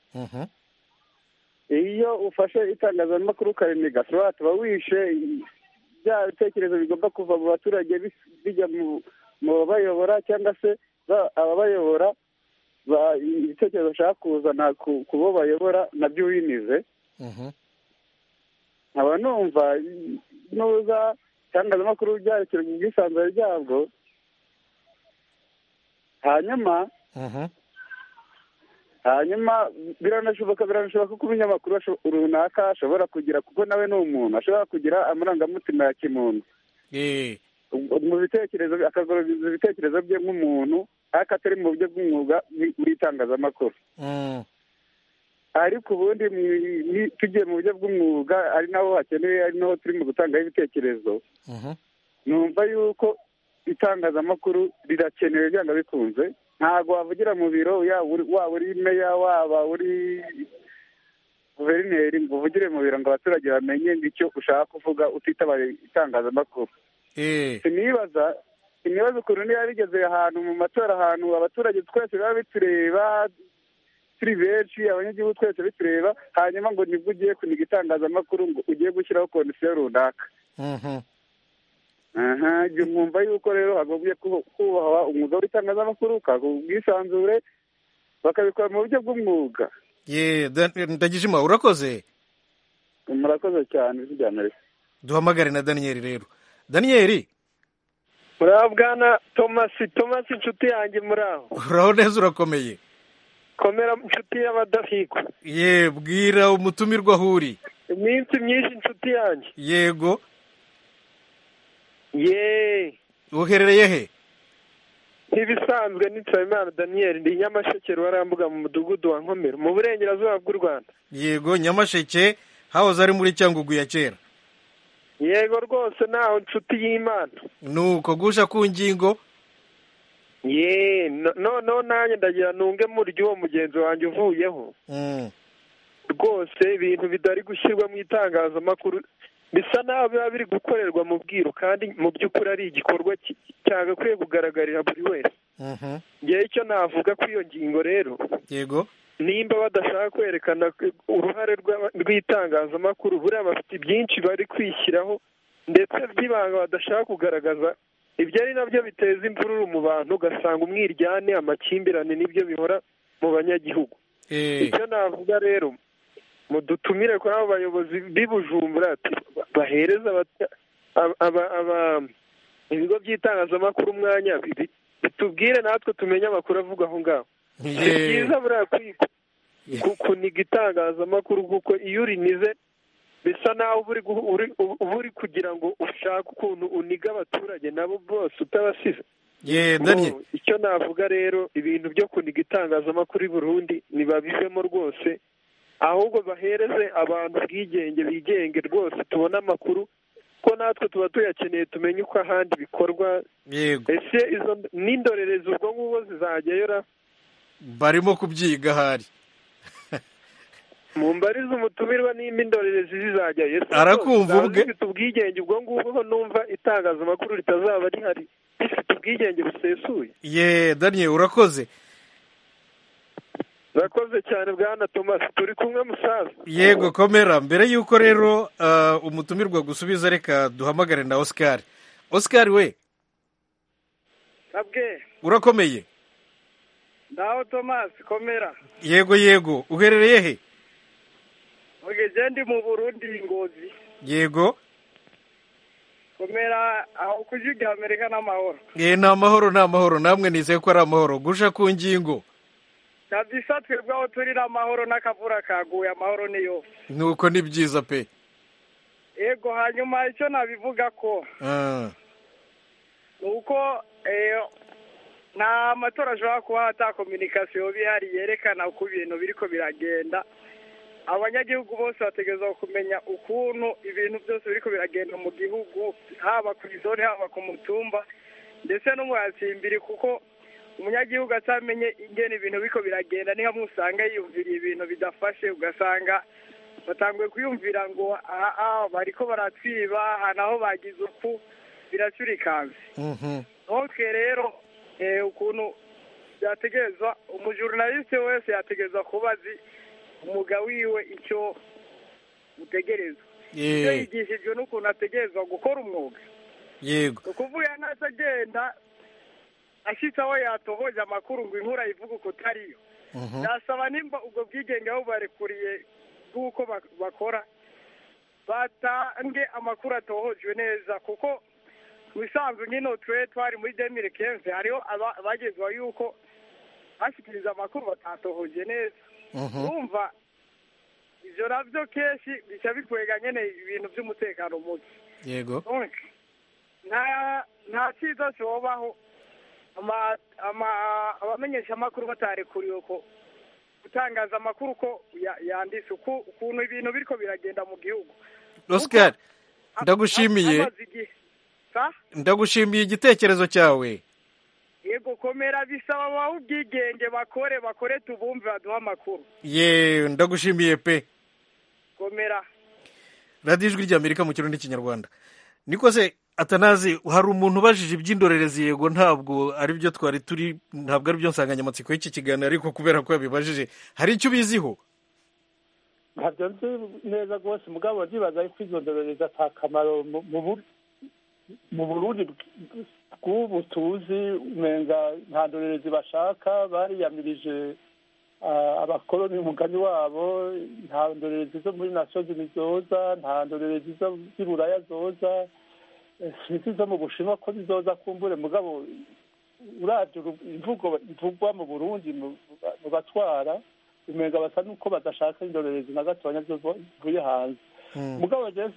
Iyo ufashe itangazamakuru ukariniga, tuba wishe bya bitekerezo bigomba kuva mu baturage bijya mu babayobora, cyangwa se ababayobora ibitekerezo bashaka kuzana ku bo bayobora nabyo winize. nkaba numva nuza itangazamakuru ryarekera mu bwisanzure ryabwo, hanyuma biranashoboka ko umunyamakuru runaka ashobora kugira, kuko nawe ni umuntu, ashobora kugira amarangamutima ya kimuntu mu bitekerezo, akagorora ibitekerezo bye nk'umuntu, ariko atari mu buryo bw'umwuga w'itangazamakuru. ariko ubundi tugiye mu buryo bw'umwuga ari naho hakenewe, ari naho turi mu gutangaho ibitekerezo. Numva yuko itangazamakuru rirakenewe byanga bikunze. Ntabwo wavugira mu biro waba uri meya waba uri guverineri ngo uvugire mu biro ngo abaturage bamenye icyo ushaka kuvuga utitabaye itangazamakuru. Sinibaza ukuntu niba bigeze ahantu mu matora, ahantu abaturage twese biba bitureba turi benshi, abanyagihugu twese bitureba, hanyuma ngo nibwo ugiye kuniga itangazamakuru ngo ugiye gushyiraho kondisiyo runaka. Ibyo mwumva yuko rero hagombye kubahwa umwuga w'itangazamakuru, ukaguha ubwisanzure, bakabikora mu buryo bw'umwuga. Ndagijima, urakoze. Murakoze cyane by'Amerika. Duhamagare na Daniel rero. Daniel, muraho bwana Thomas inshuti yanjye, muraho? Uraho neza, urakomeye? Komera inshuti y'abadahigwa. Bwira umutumirwa aho uri. Iminsi myinshi inshuti yanjye. Yego. Uherereye he? Ntibisanzwe ni Nsabimana Daniel, ndi Nyamasheke Ruharambuga mu mudugudu wa Nkomero mu burengerazuba bw'u Rwanda. Yego, Nyamasheke hahoze ari muri Cyangugu ya kera. Yego rwose, naho nshuti y'Imana. Nuko gusha ku ngingo. No nanjye ndagira nunge muri uwo mugenzi wanjye uvuyeho. Rwose ibintu bidari gushyirwa mu itangazamakuru bisa naho biba biri gukorerwa mu bwiru, kandi mu by'ukuri ari igikorwa cyagakwiye kugaragarira buri wese. Ngewe icyo navuga kuri iyo ngingo rero, yego, nimba badashaka kwerekana uruhare rw'itangazamakuru, buriya bafite byinshi bari kwishyiraho ndetse by'ibanga badashaka kugaragaza. Ibyo ari nabyo biteza imvururu mu bantu, ugasanga umwiryane, amakimbirane nibyo bihora mu banyagihugu. Icyo navuga rero, mudutumire kuri abo bayobozi b'i Bujumbura, bahereza ibigo by'itangazamakuru umwanya, bitubwire natwe tumenye amakuru avuga aho ngaho. Ni byiza buriya kuniga itangazamakuru, kuko iyo urinize bisa naho uba uri kugira ngo ushake ukuntu uniga abaturage nabo bose utabasize. Icyo navuga rero, ibintu byo kuniga itangazamakuru i Burundi ntibabivemo rwose, ahubwo bahereze abantu ubwigenge, bigenge rwose, tubone amakuru ko natwe tuba tuyakeneye, tumenye uko ahandi bikorwa. Ese izo n'indorerezi ubwo ngubwo zizajyayo? Barimo kubyiga ahari. Mumbarize umutumirwa nimba indorerezi zizajyayo. Arakumva ubwe. Zifite ubwigenge ubwo ngubwo, numva itangazamakuru ritazaba rihari rifite ubwigenge busesuye. Daniel, urakoze. Urakoze cyane bwana Thomas, turi kumwe musaza. Yego, komera. Mbere yuko rero umutumirwa gusubiza, reka duhamagare na Oscar. Oscar we. Sabwe. Urakomeye? Ndaho Thomas, komera. Yego, uherereye he? Ogeje ndi mu Burundi, Ngozi. Yego. Komera, aho kujuga Amerika n'amahoro. Ni amahoro, namwe nizeye ko ari amahoro. Gusha ku ngingo. Kabisa twebwe aho turi n'amahoro, n'akavura kaguye, amahoro niyo. Nuko ni byiza pe. Yego, hanyuma icyo nabivuga ko nuko nta matora ashobora kuba hata kominikasiyo bihari yerekana uko ibintu biriko biragenda. Abanyagihugu bose bategerezwa kumenya ukuntu ibintu byose biriko biragenda mu gihugu, haba ku izone, haba ku mutumba, ndetse no mu yatsimbiri, kuko umunyagihugu atamenye ingene ibintu biriko biragenda, niho musanga yiyumviriye ibintu bidafashe, ugasanga batanguye kwiyumvira ngo bariko baratwiba, naho bagize uku, biracurikanze. Nokwe rero ukuntu byategerezwa, umujurnaliste wese yategerezwa kuba azi umwuga wiwe icyo utegerezwa. Icyo yigishijwe n'ukuntu ategerezwa gukora umwuga. Yego. Ukuvuga n'atagenda ashitse aho yatohoje amakuru ngo inkuru ayivuga uko utariyo. Nasaba nimba ubwo bwigenge aho barekuriye bw'uko bakora, batange amakuru atohojwe neza, kuko bisanzwe nk'ino twari muri 2015 hariho abagezwa yuko bashikiriza amakuru batatohoje neza. Urumva ivyo navyo kenshi bica bikwega nyene ibintu by'umutekano muke. Yego. Nta cyiza cyobaho abamenyeshamakuru batarekuriwe ko gutangaza amakuru ko yanditse ukuntu ibintu biriko biragenda mu gihugu. Oscar, ndagushimiye igitekerezo cyawe. Yego, komera, bisaba baho ubwigenge, bakore tubumve baduha amakuru. Ndagushimiye pe. Komera. Radio Ijwi ry'Amerika mu Kirundi n'Ikinyarwanda. Niko se Atanazi, hari umuntu ubajije iby'indorerezi, yego ntabwo ari byo twari turi, ntabwo ari byo nsanganyamatsiko y'iki kiganiro, ariko kubera ko yabibajije hari icyo ubiziho? Ntabyo nzi neza rwose, mugabo ndibaza ko izo ndorerezi ata akamaro mu Burundi bw'ubu tuzi, umenga nta ndorerezi bashaka, bariyamirije abakoloni umugani wabo, nta ndorerezi zo muri Nations Unies zoza, nta ndorerezi zo z'i Buraya zoza, sinzi zo mu Bushinwa ko zizoza kumbure, mugabo uravye imvugo ivugwa mu Burundi mu batwara, umenga basa nuko badashaka indorerezi na gatonya zivuye hanze. Mugabo jewe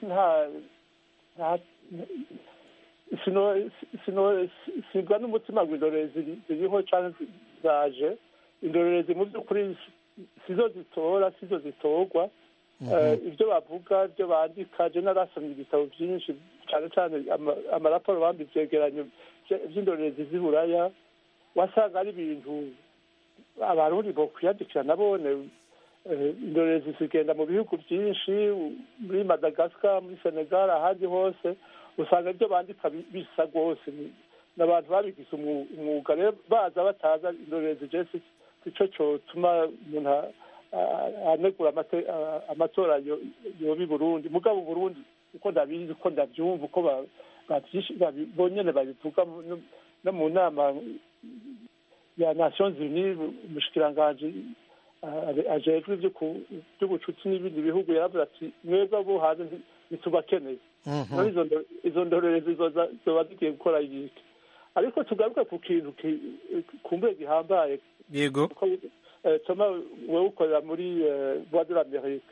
sinigwa n'umutima w'indorerezi ziriho canke zaje. Indorerezi mu by'ukuri sizo zitora, sizo zitorwa. Ibyo bavuga, ibyo bandika, je narasomye ibitabo byinshi, cyane cyane amaraporo bambi vyegeranyo vy'indorerezi z'i Buraya, wasanga ari ibintu abarundi bo kwiyandikira nabone. Indorerezi zigenda mu bihugu byinshi, muri Madagascar, muri Senegal, ahandi hose, usanga ibyo bandika bisa rwose, n'abantu babigize umwuga. Rero baza bataza indorerezi, jesi ico cotuma umuntu anegura amatora yoba i Burundi. Mugabo Burundi uko ndabizi, uko ndabyumva, uko bonyene babivuga no mu nama ya Nations Unies, umushikiranganji ajejwe ivy'ubucuti n'ibindi bihugu yaravuze ati mwebwe abo hanze ntitubakeneye. Izo ndorerezi zoba zigiye gukora iki? Ariko tugaruke ku kintu kumbure gihambaye. Yego. Toma, wewe ukorera muri Voix de l'Amérique.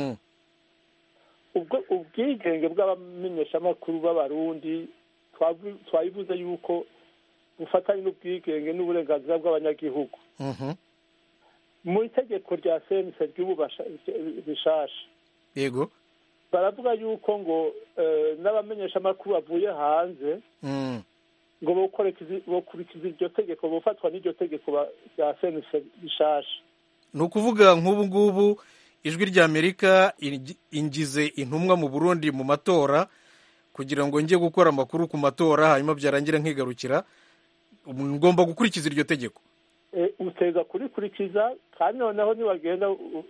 Ubwigenge bw'abamenyeshamakuru b'abarundi twabivuze yuko bufatanye n'ubwigenge n'uburenganzira bw'abanyagihugu. Mu itegeko rya CNC ry'ubu bishasha, yego, baravuga yuko ngo n'abamenyeshamakuru bavuye hanze ngo bokurikiza iryo tegeko, bofatwa n'iryo tegeko rya CNC bishasha. Ni ukuvuga nk'ubu ngubu Ijwi ry'Amerika ingize intumwa mu Burundi mu matora kugira ngo njye gukora amakuru ku matora, hanyuma byarangira nkigarukira, ngomba gukurikiza iryo tegeko. Uteza kurikurikiza, kandi noneho niwagenda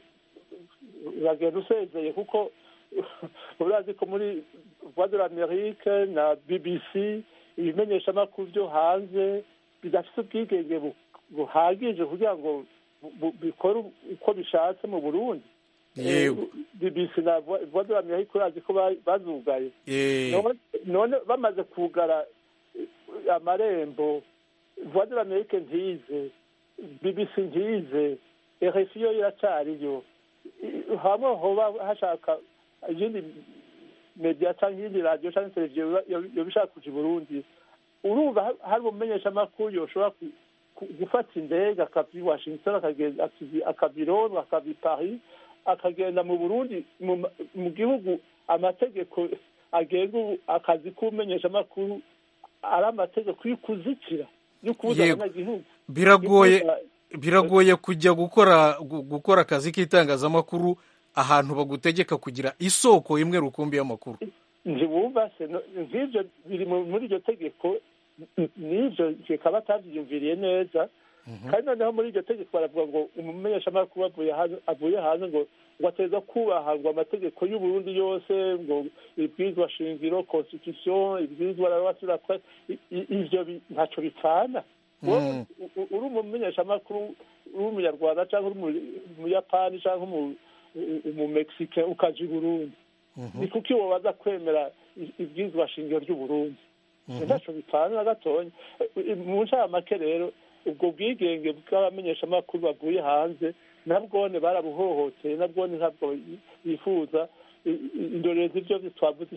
usezeye, kuko urazi ko muri Voix de l'Amérique na BBC ibimenyeshamakuru byo hanze bidafite ubwigenge buhagije kugira ngo bikore uko bishatse mu Burundi. BBC na Voix de l'Amérique urazi ko bazugaye. None bamaze kugara amarembo, Voix de l'Amérique ntize, BBC ntize, RFI yo iracariyo, hamwe hoba hashaka izindi media cyangwa izindi radio cyangwa televiziyo yobishaka kuja i Burundi, urumva hari umumenyeshamakuru yoshobora gufata indege akava i Washington akava i Londres akava i Paris akagenda mu Burundi, mu gihugu amategeko agenga akazi k'umenyeshamakuru ari amategeko y'ukuzitira y'ukubuza abanyagihugu. Biragoye kujya gukora akazi k'itangazamakuru ahantu bagutegeka kugira isoko imwe rukumbi y'amakuru. Ntiwumva se nk'ibyo biri muri iryo tegeko, n'ibyo kikaba atabyiyumviriye neza. Kandi noneho muri iryo tegeko baravuga ngo umumenyeshamakuru avuye hanze ngo ateza kubaha ngo amategeko y'u Burundi yose, ngo ibwirizwa shingiro, constitution, ibwirizwa la loi sur la presse, ivyo ntaco bipfana. Uri umumenyeshamakuru w'umunyarwanda cyangwa umuyapani cyangwa umumexike ukaja i Burundi, ni kuki wobaza kwemera ibwirizwa shingiro ry'u Burundi? Ntaco bipfana na gatonya. Mu ncamake rero, ubwo bwigenge bw'abamenyeshamakuru bavuye hanze nabwone barabuhohoteye, nabwone ntabwo bifuza. indorerezi ibyo twavuze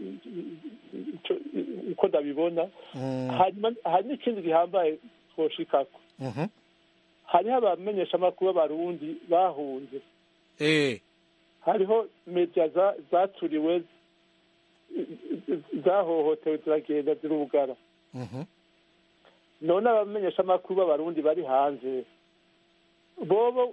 uko ndabibona. Hanyuma hari n'ikindi gihambaye twoshikako. Hariho abamenyeshamakuru b'abarundi bahunze. Hariho media zaturiwe zahohotewe ziragenda zirugara. None abamenyeshamakuru b'abarundi bari hanze bobo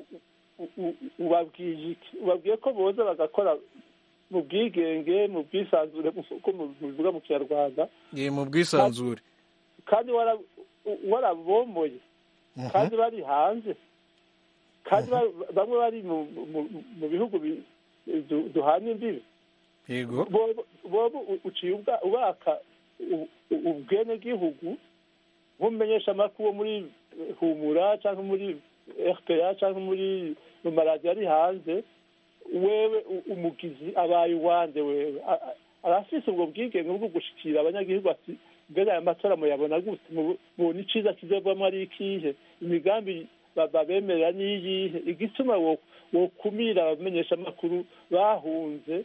ubabwiye ko boza bagakora mu bwigenge, mu bwisanzure, uko mubivuga mu Kinyarwanda, mu bwisanzure, kandi warabomoye, kandi bari hanze, kandi bamwe bari mu bihugu duhana imbibi. Yego, bobo uciye ubaka ubwenegihugu nk'umumenyeshamakuru wo muri Humura cyangwa muri RPA cyangwa muri mu maradiyo ari hanze, wewe umugizi abaye uwande, wewe arafise ubwo bwigenge bwo gushikira abanyagihugu ati mbere aya matora muyabona gute, mubona iciza kizovamwo ari ikihe, imigambi babemerera n'iyihe, igituma wokumira abamenyeshamakuru bahunze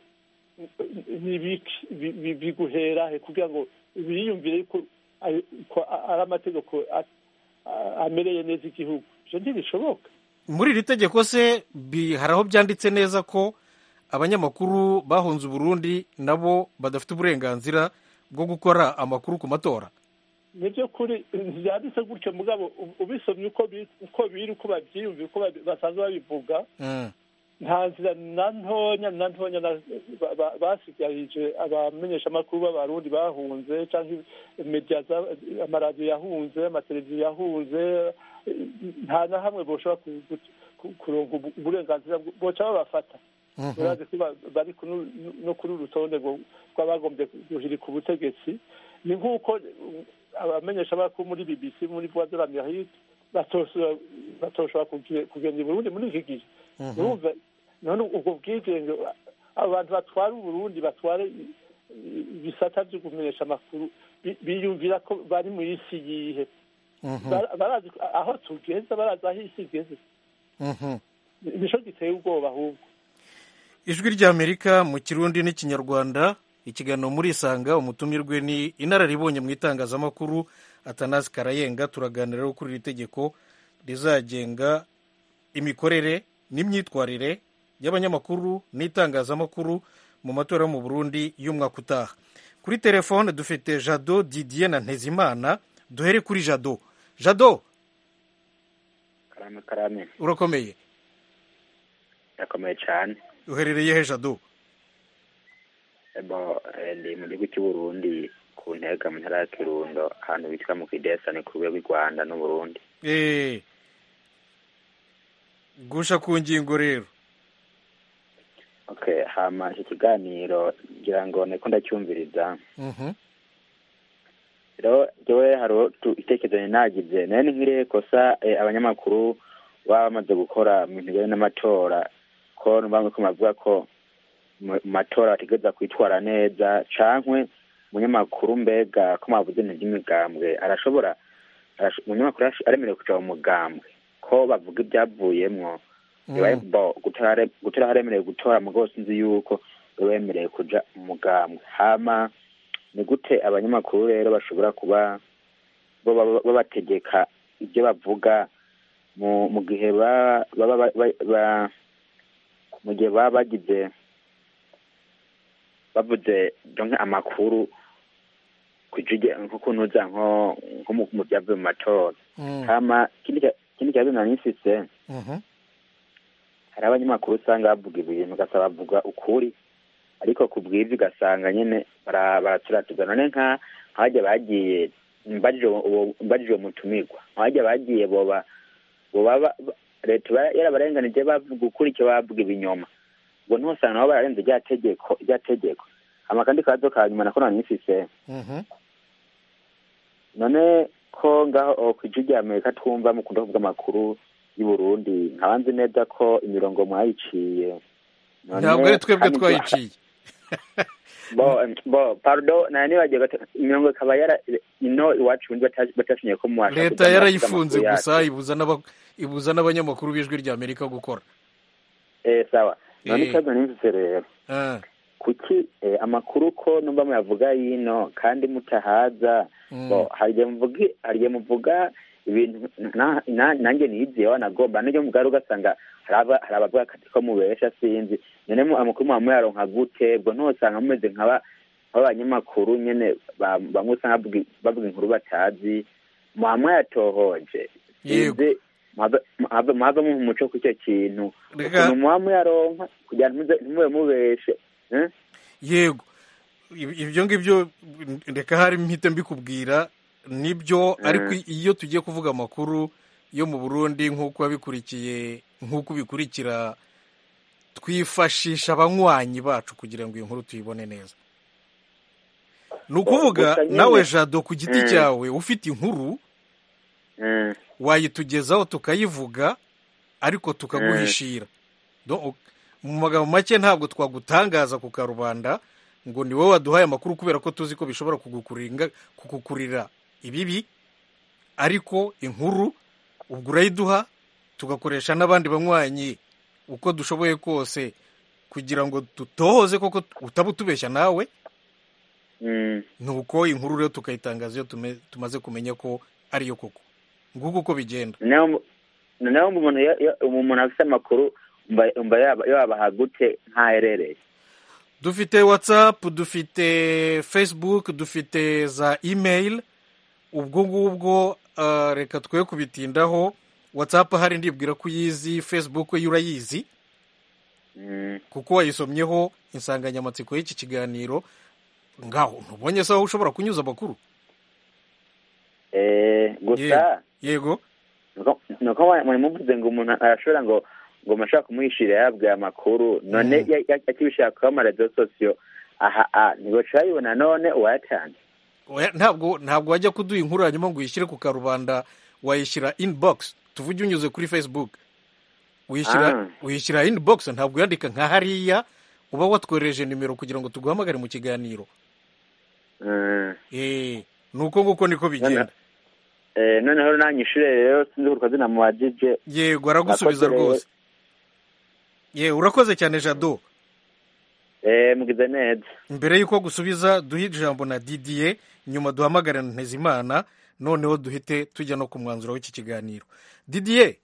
biguherahe kugira ngo biyumvire ko ari amategeko amereye neza igihugu. Ivyo ntibishoboka. Muri iri tegeko se hari aho byanditse neza ko abanyamakuru bahunze Burundi nabo badafite uburenganzira bwo gukora amakuru ku matora? Nibyo kuri byanditse gutyo, mugabo ubisomye uko biri, uko babyiyumvira, uko basanzwe babivuga, nta nzira na ntonya basigarije abamenyeshamakuru b'abarundi bahunze, cyangwa media amaradiyo yahunze, amateleviziyo yahunze, nta na hamwe boshobora kuronka uburenganzira, boca babafata. Urazi ko bari no kuri urutonde rw'abagombye guhirika ubutegetsi. Ni nk'uko abamenyeshamakuru muri BBC, muri Voix de l'Amérique batoshobora kugenda i Burundi muri iki gihe. None ubwo bwigenge abantu batwara Uburundi, batwara ibisata byo kumenyesha amakuru, biyumvira ko bari mu isi yihe, barazi aho tugeze, barazi aho isi igeze. Nico giteye ubwoba ahubwo. Ijwi ry'Amerika mu Kirundi n'Ikinyarwanda, ikiganiro muri Isanga, umutumirwe ni inararibonye mu itangazamakuru Athanase Karayenga. Turaganira kuri iri tegeko rizagenga imikorere n'imyitwarire y'abanyamakuru n'itangazamakuru mu matora mu Burundi y'umwaka utaha. Kuri telefone dufite Jado, Didier na Ntezimana. Duhere kuri Jado. Jado, karame. Urakomeye? Ndakomeye cyane. Uherereye he Jado? Ndi mu gihugu cy'u Burundi, ku Ntega mu ntara ya Kirundo, ahantu bitwa mu Kidesa, ni ku rwego rw'u Rwanda n'u Burundi. Gusha ku ngingo rero. Okay, hama iki kiganiro ngira ngo niko ndacyumviriza. Rero jewe haro itekerezo nagize nene nkire kosa abanyamakuru baba bamaze gukora mu bintu n'amatora, ko bamwe ko bavuga ko matora ategeza kwitwara neza, cankwe umunyamakuru mbega ko mavuze n'imigambwe arashobora umunyamakuru aremerewe kuja mu mugambwe, ko bavuga ibyavuyemwo gutara haremerewe gutora mu rwose, nzi yuko bemerewe kuja mu mugambwe. Hama ni gute abanyamakuru rero bashobora kuba babategeka ibyo bavuga mu gihe baba bagize bavuze donke amakuru kujije nko nuza nko mu byavuye mu matora. Hama kindi kibazo nanisise, hari abanyamakuru usanga bavuga ibintu ugasaba bavuga ukuri, ariko ku bw'ibyo ugasanga nyine baraturatuza. None nk'abajya bagiye mbajije umutumirwa, abajya bagiye boba leta yarabarenganije bavuga ukuri, icyo bavuga ibinyoma, ngo ntusanga nabo bararenze rya tegeko. Hama kandi kazo ka nyuma nako nanisise, none ko ngaho ku ijwi ry'Amerika twumva mukunda kuvuga amakuru y'u Burundi, nkabanze neza ko imirongo mwayiciye. Ntabwo ari twebwe twayiciye. Pardon, nani bagiye imirongo ikaba ino iwacu batacinye ko mwasha. Leta yarayifunze gusa ibuza n'abanyamakuru b'ijwi ry'Amerika gukora. Sawa. none ikibazo nimvise rero kuki amakuru ko numva muyavuga yino kandi mutahaza hari igihe muvuga ibintu nanjye niyiziye wanagomba n'ibyo mugari ugasanga hari abavuga ko mubesha sinzi none amakuru muba muyaronka gute ubwo ntusanga mumeze nk'abanyamakuru nyine bamwe usanga bavuga inkuru batazi muba muyatohoje sinzi muhava mu muco ku icyo kintu ukuntu muba muyaronka kugira ngo ntimube mubeshe yego ibyo ngibyo reka hari mpite mbikubwira nibyo ariko iyo tugiye kuvuga amakuru yo mu Burundi nk'uko wabikurikiye nk'uko ubikurikira twifashisha abanywanyi bacu kugira ngo iyo nkuru tuyibone neza. Ni ukuvuga nawe Jado ku giti cyawe ufite inkuru wayitugezaho tukayivuga ariko tukaguhishira. Mu magambo make ntabwo twagutangaza ku karubanda ngo ni wowe waduhaye amakuru kubera ko tuzi ko bishobora kugukurira ibibi, ariko inkuru ubwo urayiduha tugakoresha n'abandi banywanyi uko dushoboye kose kugira ngo dutohoze koko utaba utubeshya nawe. Nuko inkuru rero tukayitangaza iyo tumaze kumenya ko ariyo koko. Nguko uko bigenda. Noneho umuntu afite amakuru umva yabaha gute ntaherereye? Dufite WhatsApp, dufite Facebook, dufite za email. Ubwo ngubwo reka twe kubitindaho. WhatsApp hari ndibwira ko uyizi, Facebook yo urayizi kuko wayisomyeho insanganyamatsiko y'iki kiganiro. Ngaho ntubonye se aho ushobora kunyuza amakuru? Gusa yego nuko muvuze ngo umuntu arashobora ngo mashaka kumuhishira yabwiye amakuru none yakibishaka mu radio sosiyo aha nibo cyayibona none uwatanze ntabwo wajya kuduha inkuru hanyuma ngo uyishyire ku karubanda, wayishyira inbox. Tuvuge unyuze kuri Facebook uyishyira inbox, ntabwo yandika nka hariya uba watwohereje nimero kugira ngo tuguhamagare mu kiganiro. Nuko nguko niko bigenda. Noneho nanyishure rero sinzi urukazina mu wajije. Yego aragusubiza rwose. Urakoze cyane Jado. Mugize neza. Mbere yuko gusubiza duhe ijambo na Didier, nyuma duhamagara Ntezimana, noneho duhite tujya no ku mwanzuro w'iki kiganiro. Didier.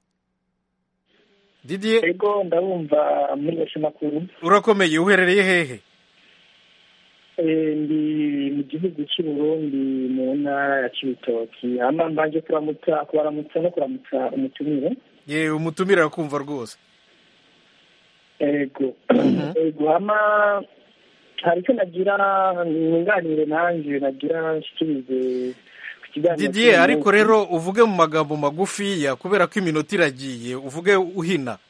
Ego ndabumva muri yose makuru. Urakomeye, uherereye hehe? Ndi mu gihugu cy'u Burundi mu ntara ya Cibitoki. Hama mbanje kuramutsa no kuramutsa umutumire. Umutumire akumva rwose. Ego hama hari icyo nagira nunganire nanjye nagira nshikirize ku kiganiro. Didier, ariko rero uvuge mu magambo magufi ya kubera ko iminota iragiye, uvuge uhina.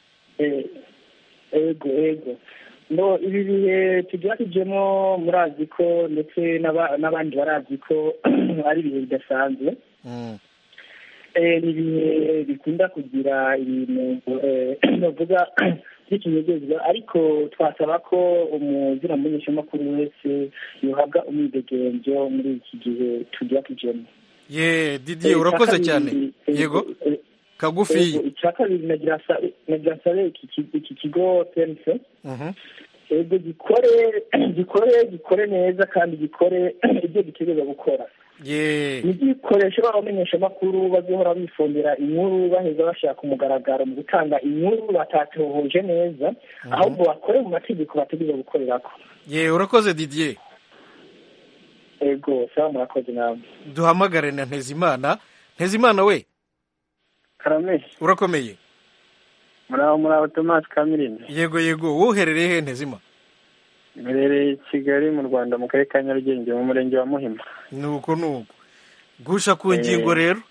Ego no ibi bihe tujyamo murazi ko ndetse n'abandi barazi ko ari ibihe bidasanzwe. Ni ibihe bikunda kugira ibintu bavuga by'ikinyegezwa, ariko twasaba ko umuzira mumenyeshamakuru wese yohabwa umwidegenzo muri iki gihe tujya kujemo. Didier urakoze cyane. Yego kagufi. Icya kabiri nagira sabe iki kigo TNC ego gikore neza kandi gikore ibyo gitegereza gukora. Nigikoresha babamenyesha amakuru bazohora bifondera inkuru baheza bashaka umugaragaro mu gutanga inkuru batatohoje neza, ahubwo bakore mu mategeko bategereza gukorerako. Urakoze Didier. Ego sawa, murakoze namwe. Duhamagare na Ntezimana. Ntezimana we. Karame. Urakomeye. Muraho Thomas Kamirindi. Yego woherereye he Ntezima? Mberereye Kigali mu Rwanda mu karere ka Nyarugenge mu murenge wa Muhima. Nuko gusha ku ngingo rero.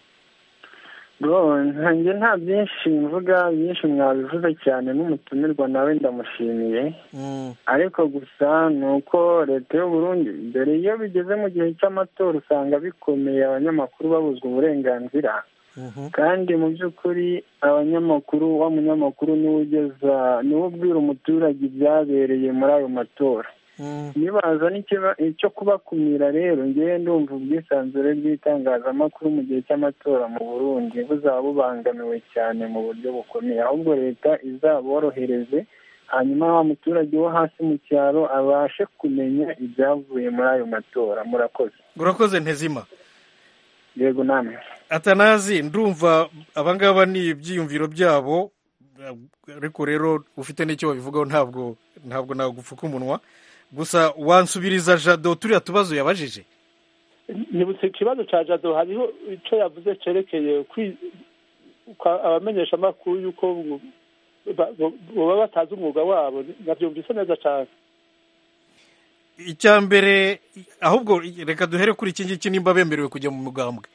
Ntange nta byinshi mvuga, byinshi mwabivuze cyane n'umutumirwa nawe ndamushimiye. Ariko gusa nuko leta y'u Burundi mbere iyo bigeze mu gihe cy'amatora usanga bikomeye abanyamakuru babuzwa uburenganzira. Kandi mu by'ukuri abanyamakuru wa munyamakuru niwe ubwira umuturage ibyabereye muri ayo matora. Nibaza icyo kubakumira rero ngewe ndumva ubwisanzure bw'itangazamakuru mu gihe cy'amatora mu Burundi buzaba bubangamiwe cyane mu buryo bukomeye, ahubwo leta izaborohereze hanyuma wa muturage wo hasi mu cyaro abashe kumenya ibyavuye muri ayo matora. Murakoze Ntezima. Yego namwe. Atanazi, ndumva abangaba ni ibyiyumviro byabo, ariko rero ufite n'icyo babivugaho ntabwo nagupfuka umunwa. Gusa wansubiriza Jado turiya tubazo yabajije. Nibutse ikibazo cya Jado hariho icyo yavuze cyerekeye abamenyesha amakuru yuko baba batazi umwuga wabo, nabyumvise neza cyane. Icya mbere ahubwo reka duhere kuri iki ngiki, nimba bemerewe kujya mu mugambwe.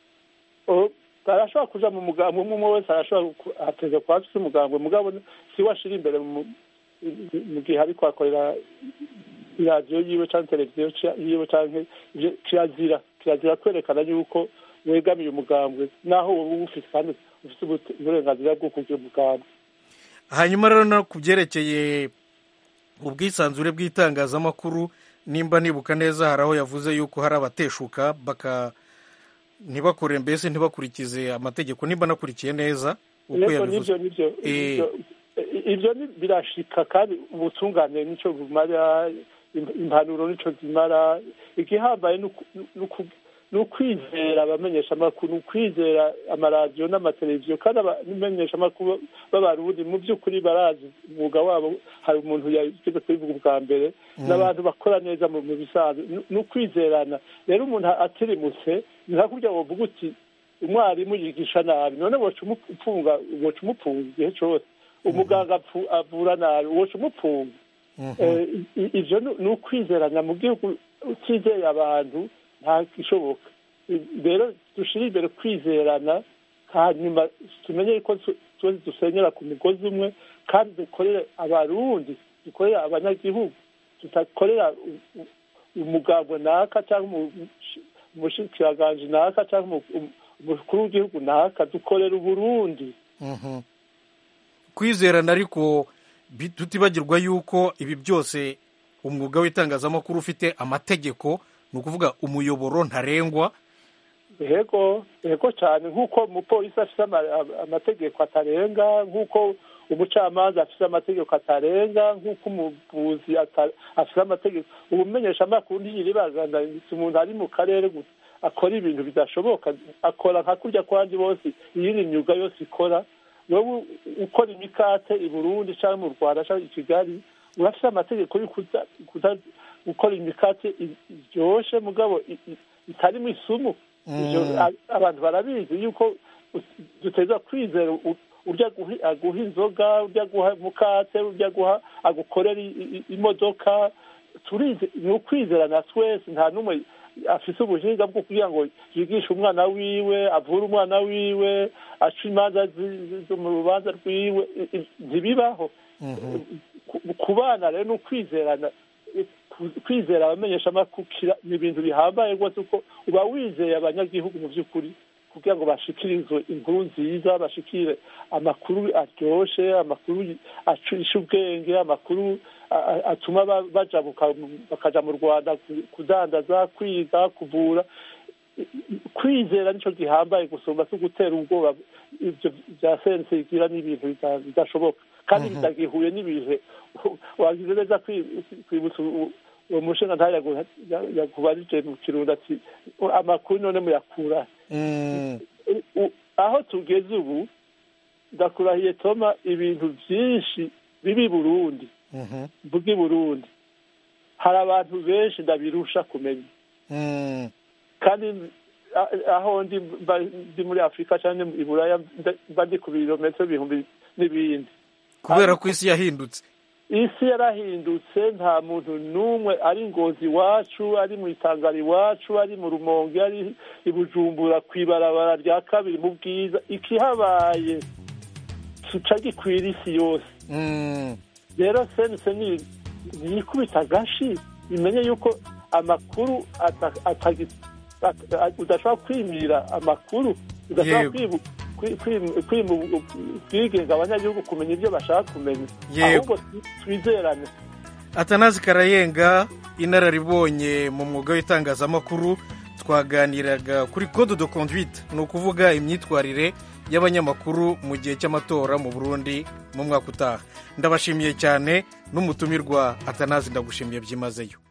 Arashobora kuja mu mugambwe, umwe wese arashobora ateza kwa afise umugambwe, mugabo si washira imbere mu gihe ariko akorera iradiyo yiwe cyangwa televiziyo yiwe cyangwa kirazira kwerekana yuko wegamiye umugambwe naho wowe ufite kandi ufite uburenganzira bwo kugira umugambwe. Hanyuma rero no kubyerekeye ubwisanzure bw'itangazamakuru, nimba nibuka neza hari aho yavuze yuko hari abateshuka ntibakore mbese ntibakurikize amategeko, nimba nakurikiye neza uko yabivuze. Ibyo birashika kandi ubutungane nico bumara, impanuro nico zimara. Igihambaye n'ukwizera abamenyesha amakuru, n'ukwizera amaradiyo n'amateleviziyo, kandi abamenyesha amakuru b'abarundi mu by'ukuri barazi umwuga wabo. Hari umuntu yagize kubivuga ubwa mbere, n'abantu bakora neza mu bisanzwe, n'ukwizerana. Rero umuntu atirimutse ntakubya wovuga uti umwarimu yigisha nabi, none woca umupfunga igihe cyose. Umuganga avura nabi, woca umupfunga. Ivyo ni ukwizerana mu gihugu. Utizeye abantu nta kishoboka. Rero dushira imbere kwizerana, hanyuma tumenye ko twese dusenyera ku mugozi umwe, kandi dukorere abarundi, dukorere abanyagihugu, tutakorera umugambwe naka cyangwa umushikiranganje naka cyangwa umukuru w'igihugu naka, dukorera Uburundi. Kwizerana ariko tutibagirwa yuko ibi byose umwuga w'itangazamakuru ufite amategeko, ni ukuvuga umuyoboro ntarengwa. Yego cyane, nk'uko umupolisi afite amategeko atarenga, nk'uko umucamanza afite amategeko atarenga, nk'uko umuvuzi afite amategeko. Ubumenyesha amakuru ntiyiribazana, umuntu ari mu karere akora ibintu bidashoboka, akora nka kurya kwandi bose iyindi myuga yose ikora. Wowe ukora imikate i Burundi cyangwa mu Rwanda cyangwa i Kigali, urafite amategeko yo gukora imikate iryoshe mugabo itarimo isumu. Abantu barabizi yuko duteza kwizera urya aguha inzoga, urya aguha mukate, urya aguha agukorera imodoka. Turize ni ukwizerana twese, nta n'umwe afise ubuhinga bwo kugira ngo yigishe umwana wiwe, avure umwana wiwe, aca imanza zo mu rubanza rwiwe. Ntibibaho. Ku bana rero ni ukwizerana, kwizera abamenyesha amakuru ni ibintu bihambaye rwose, uko uba wizeye abanyagihugu mu by'ukuri kugira ngo bashikirizwe inkuru nziza, bashikire amakuru aryoshe, amakuru acisha ubwenge, amakuru atuma bajabuka bakaja mu Rwanda kudandaza, kwiga, kuvura. Kwizera nico gihambaye gusumba so gutera ubwoba. Ibyo bya sense igira n'ibintu bidashoboka kandi bidagihuye n'ibihe. Wagize neza kwibutsa uwo mushinga yakubarije mu Kirundi ati amakuru none muyakura. Aho tugeze ubu ndakurahiye Toma, ibintu byinshi bibi Burundi, mvuga i Burundi hari abantu benshi ndabirusha kumenya. Kandi aho ndi muri Afurika cyane i Buraya mba ndi ku birometero ibihumbi n'ibindi, kubera ko isi yahindutse. Isi yarahindutse, nta muntu n'umwe ari Ngozi iwacu, ari mu Itangara iwacu, ari mu Rumonge, ari i Bujumbura kw'ibarabara rya kabiri mu Bwiza. Ikihabaye kica gikwira isi yose. Rero sense niyikubita agashi, imenye yuko amakuru udashobora kwimira amakuru, udashobora kwigenga abanyagihugu kumenya ibyo bashaka kumenya, ahubwo twizerane. Atanazi Karayenga, inararibonye mu mwuga w'itangazamakuru, twaganiraga kuri code de conduite, ni ukuvuga imyitwarire y'abanyamakuru mu gihe cy'amatora mu Burundi mu mwaka utaha. Ndabashimiye cyane, n'umutumirwa Atanazi ndagushimiye byimazeyo.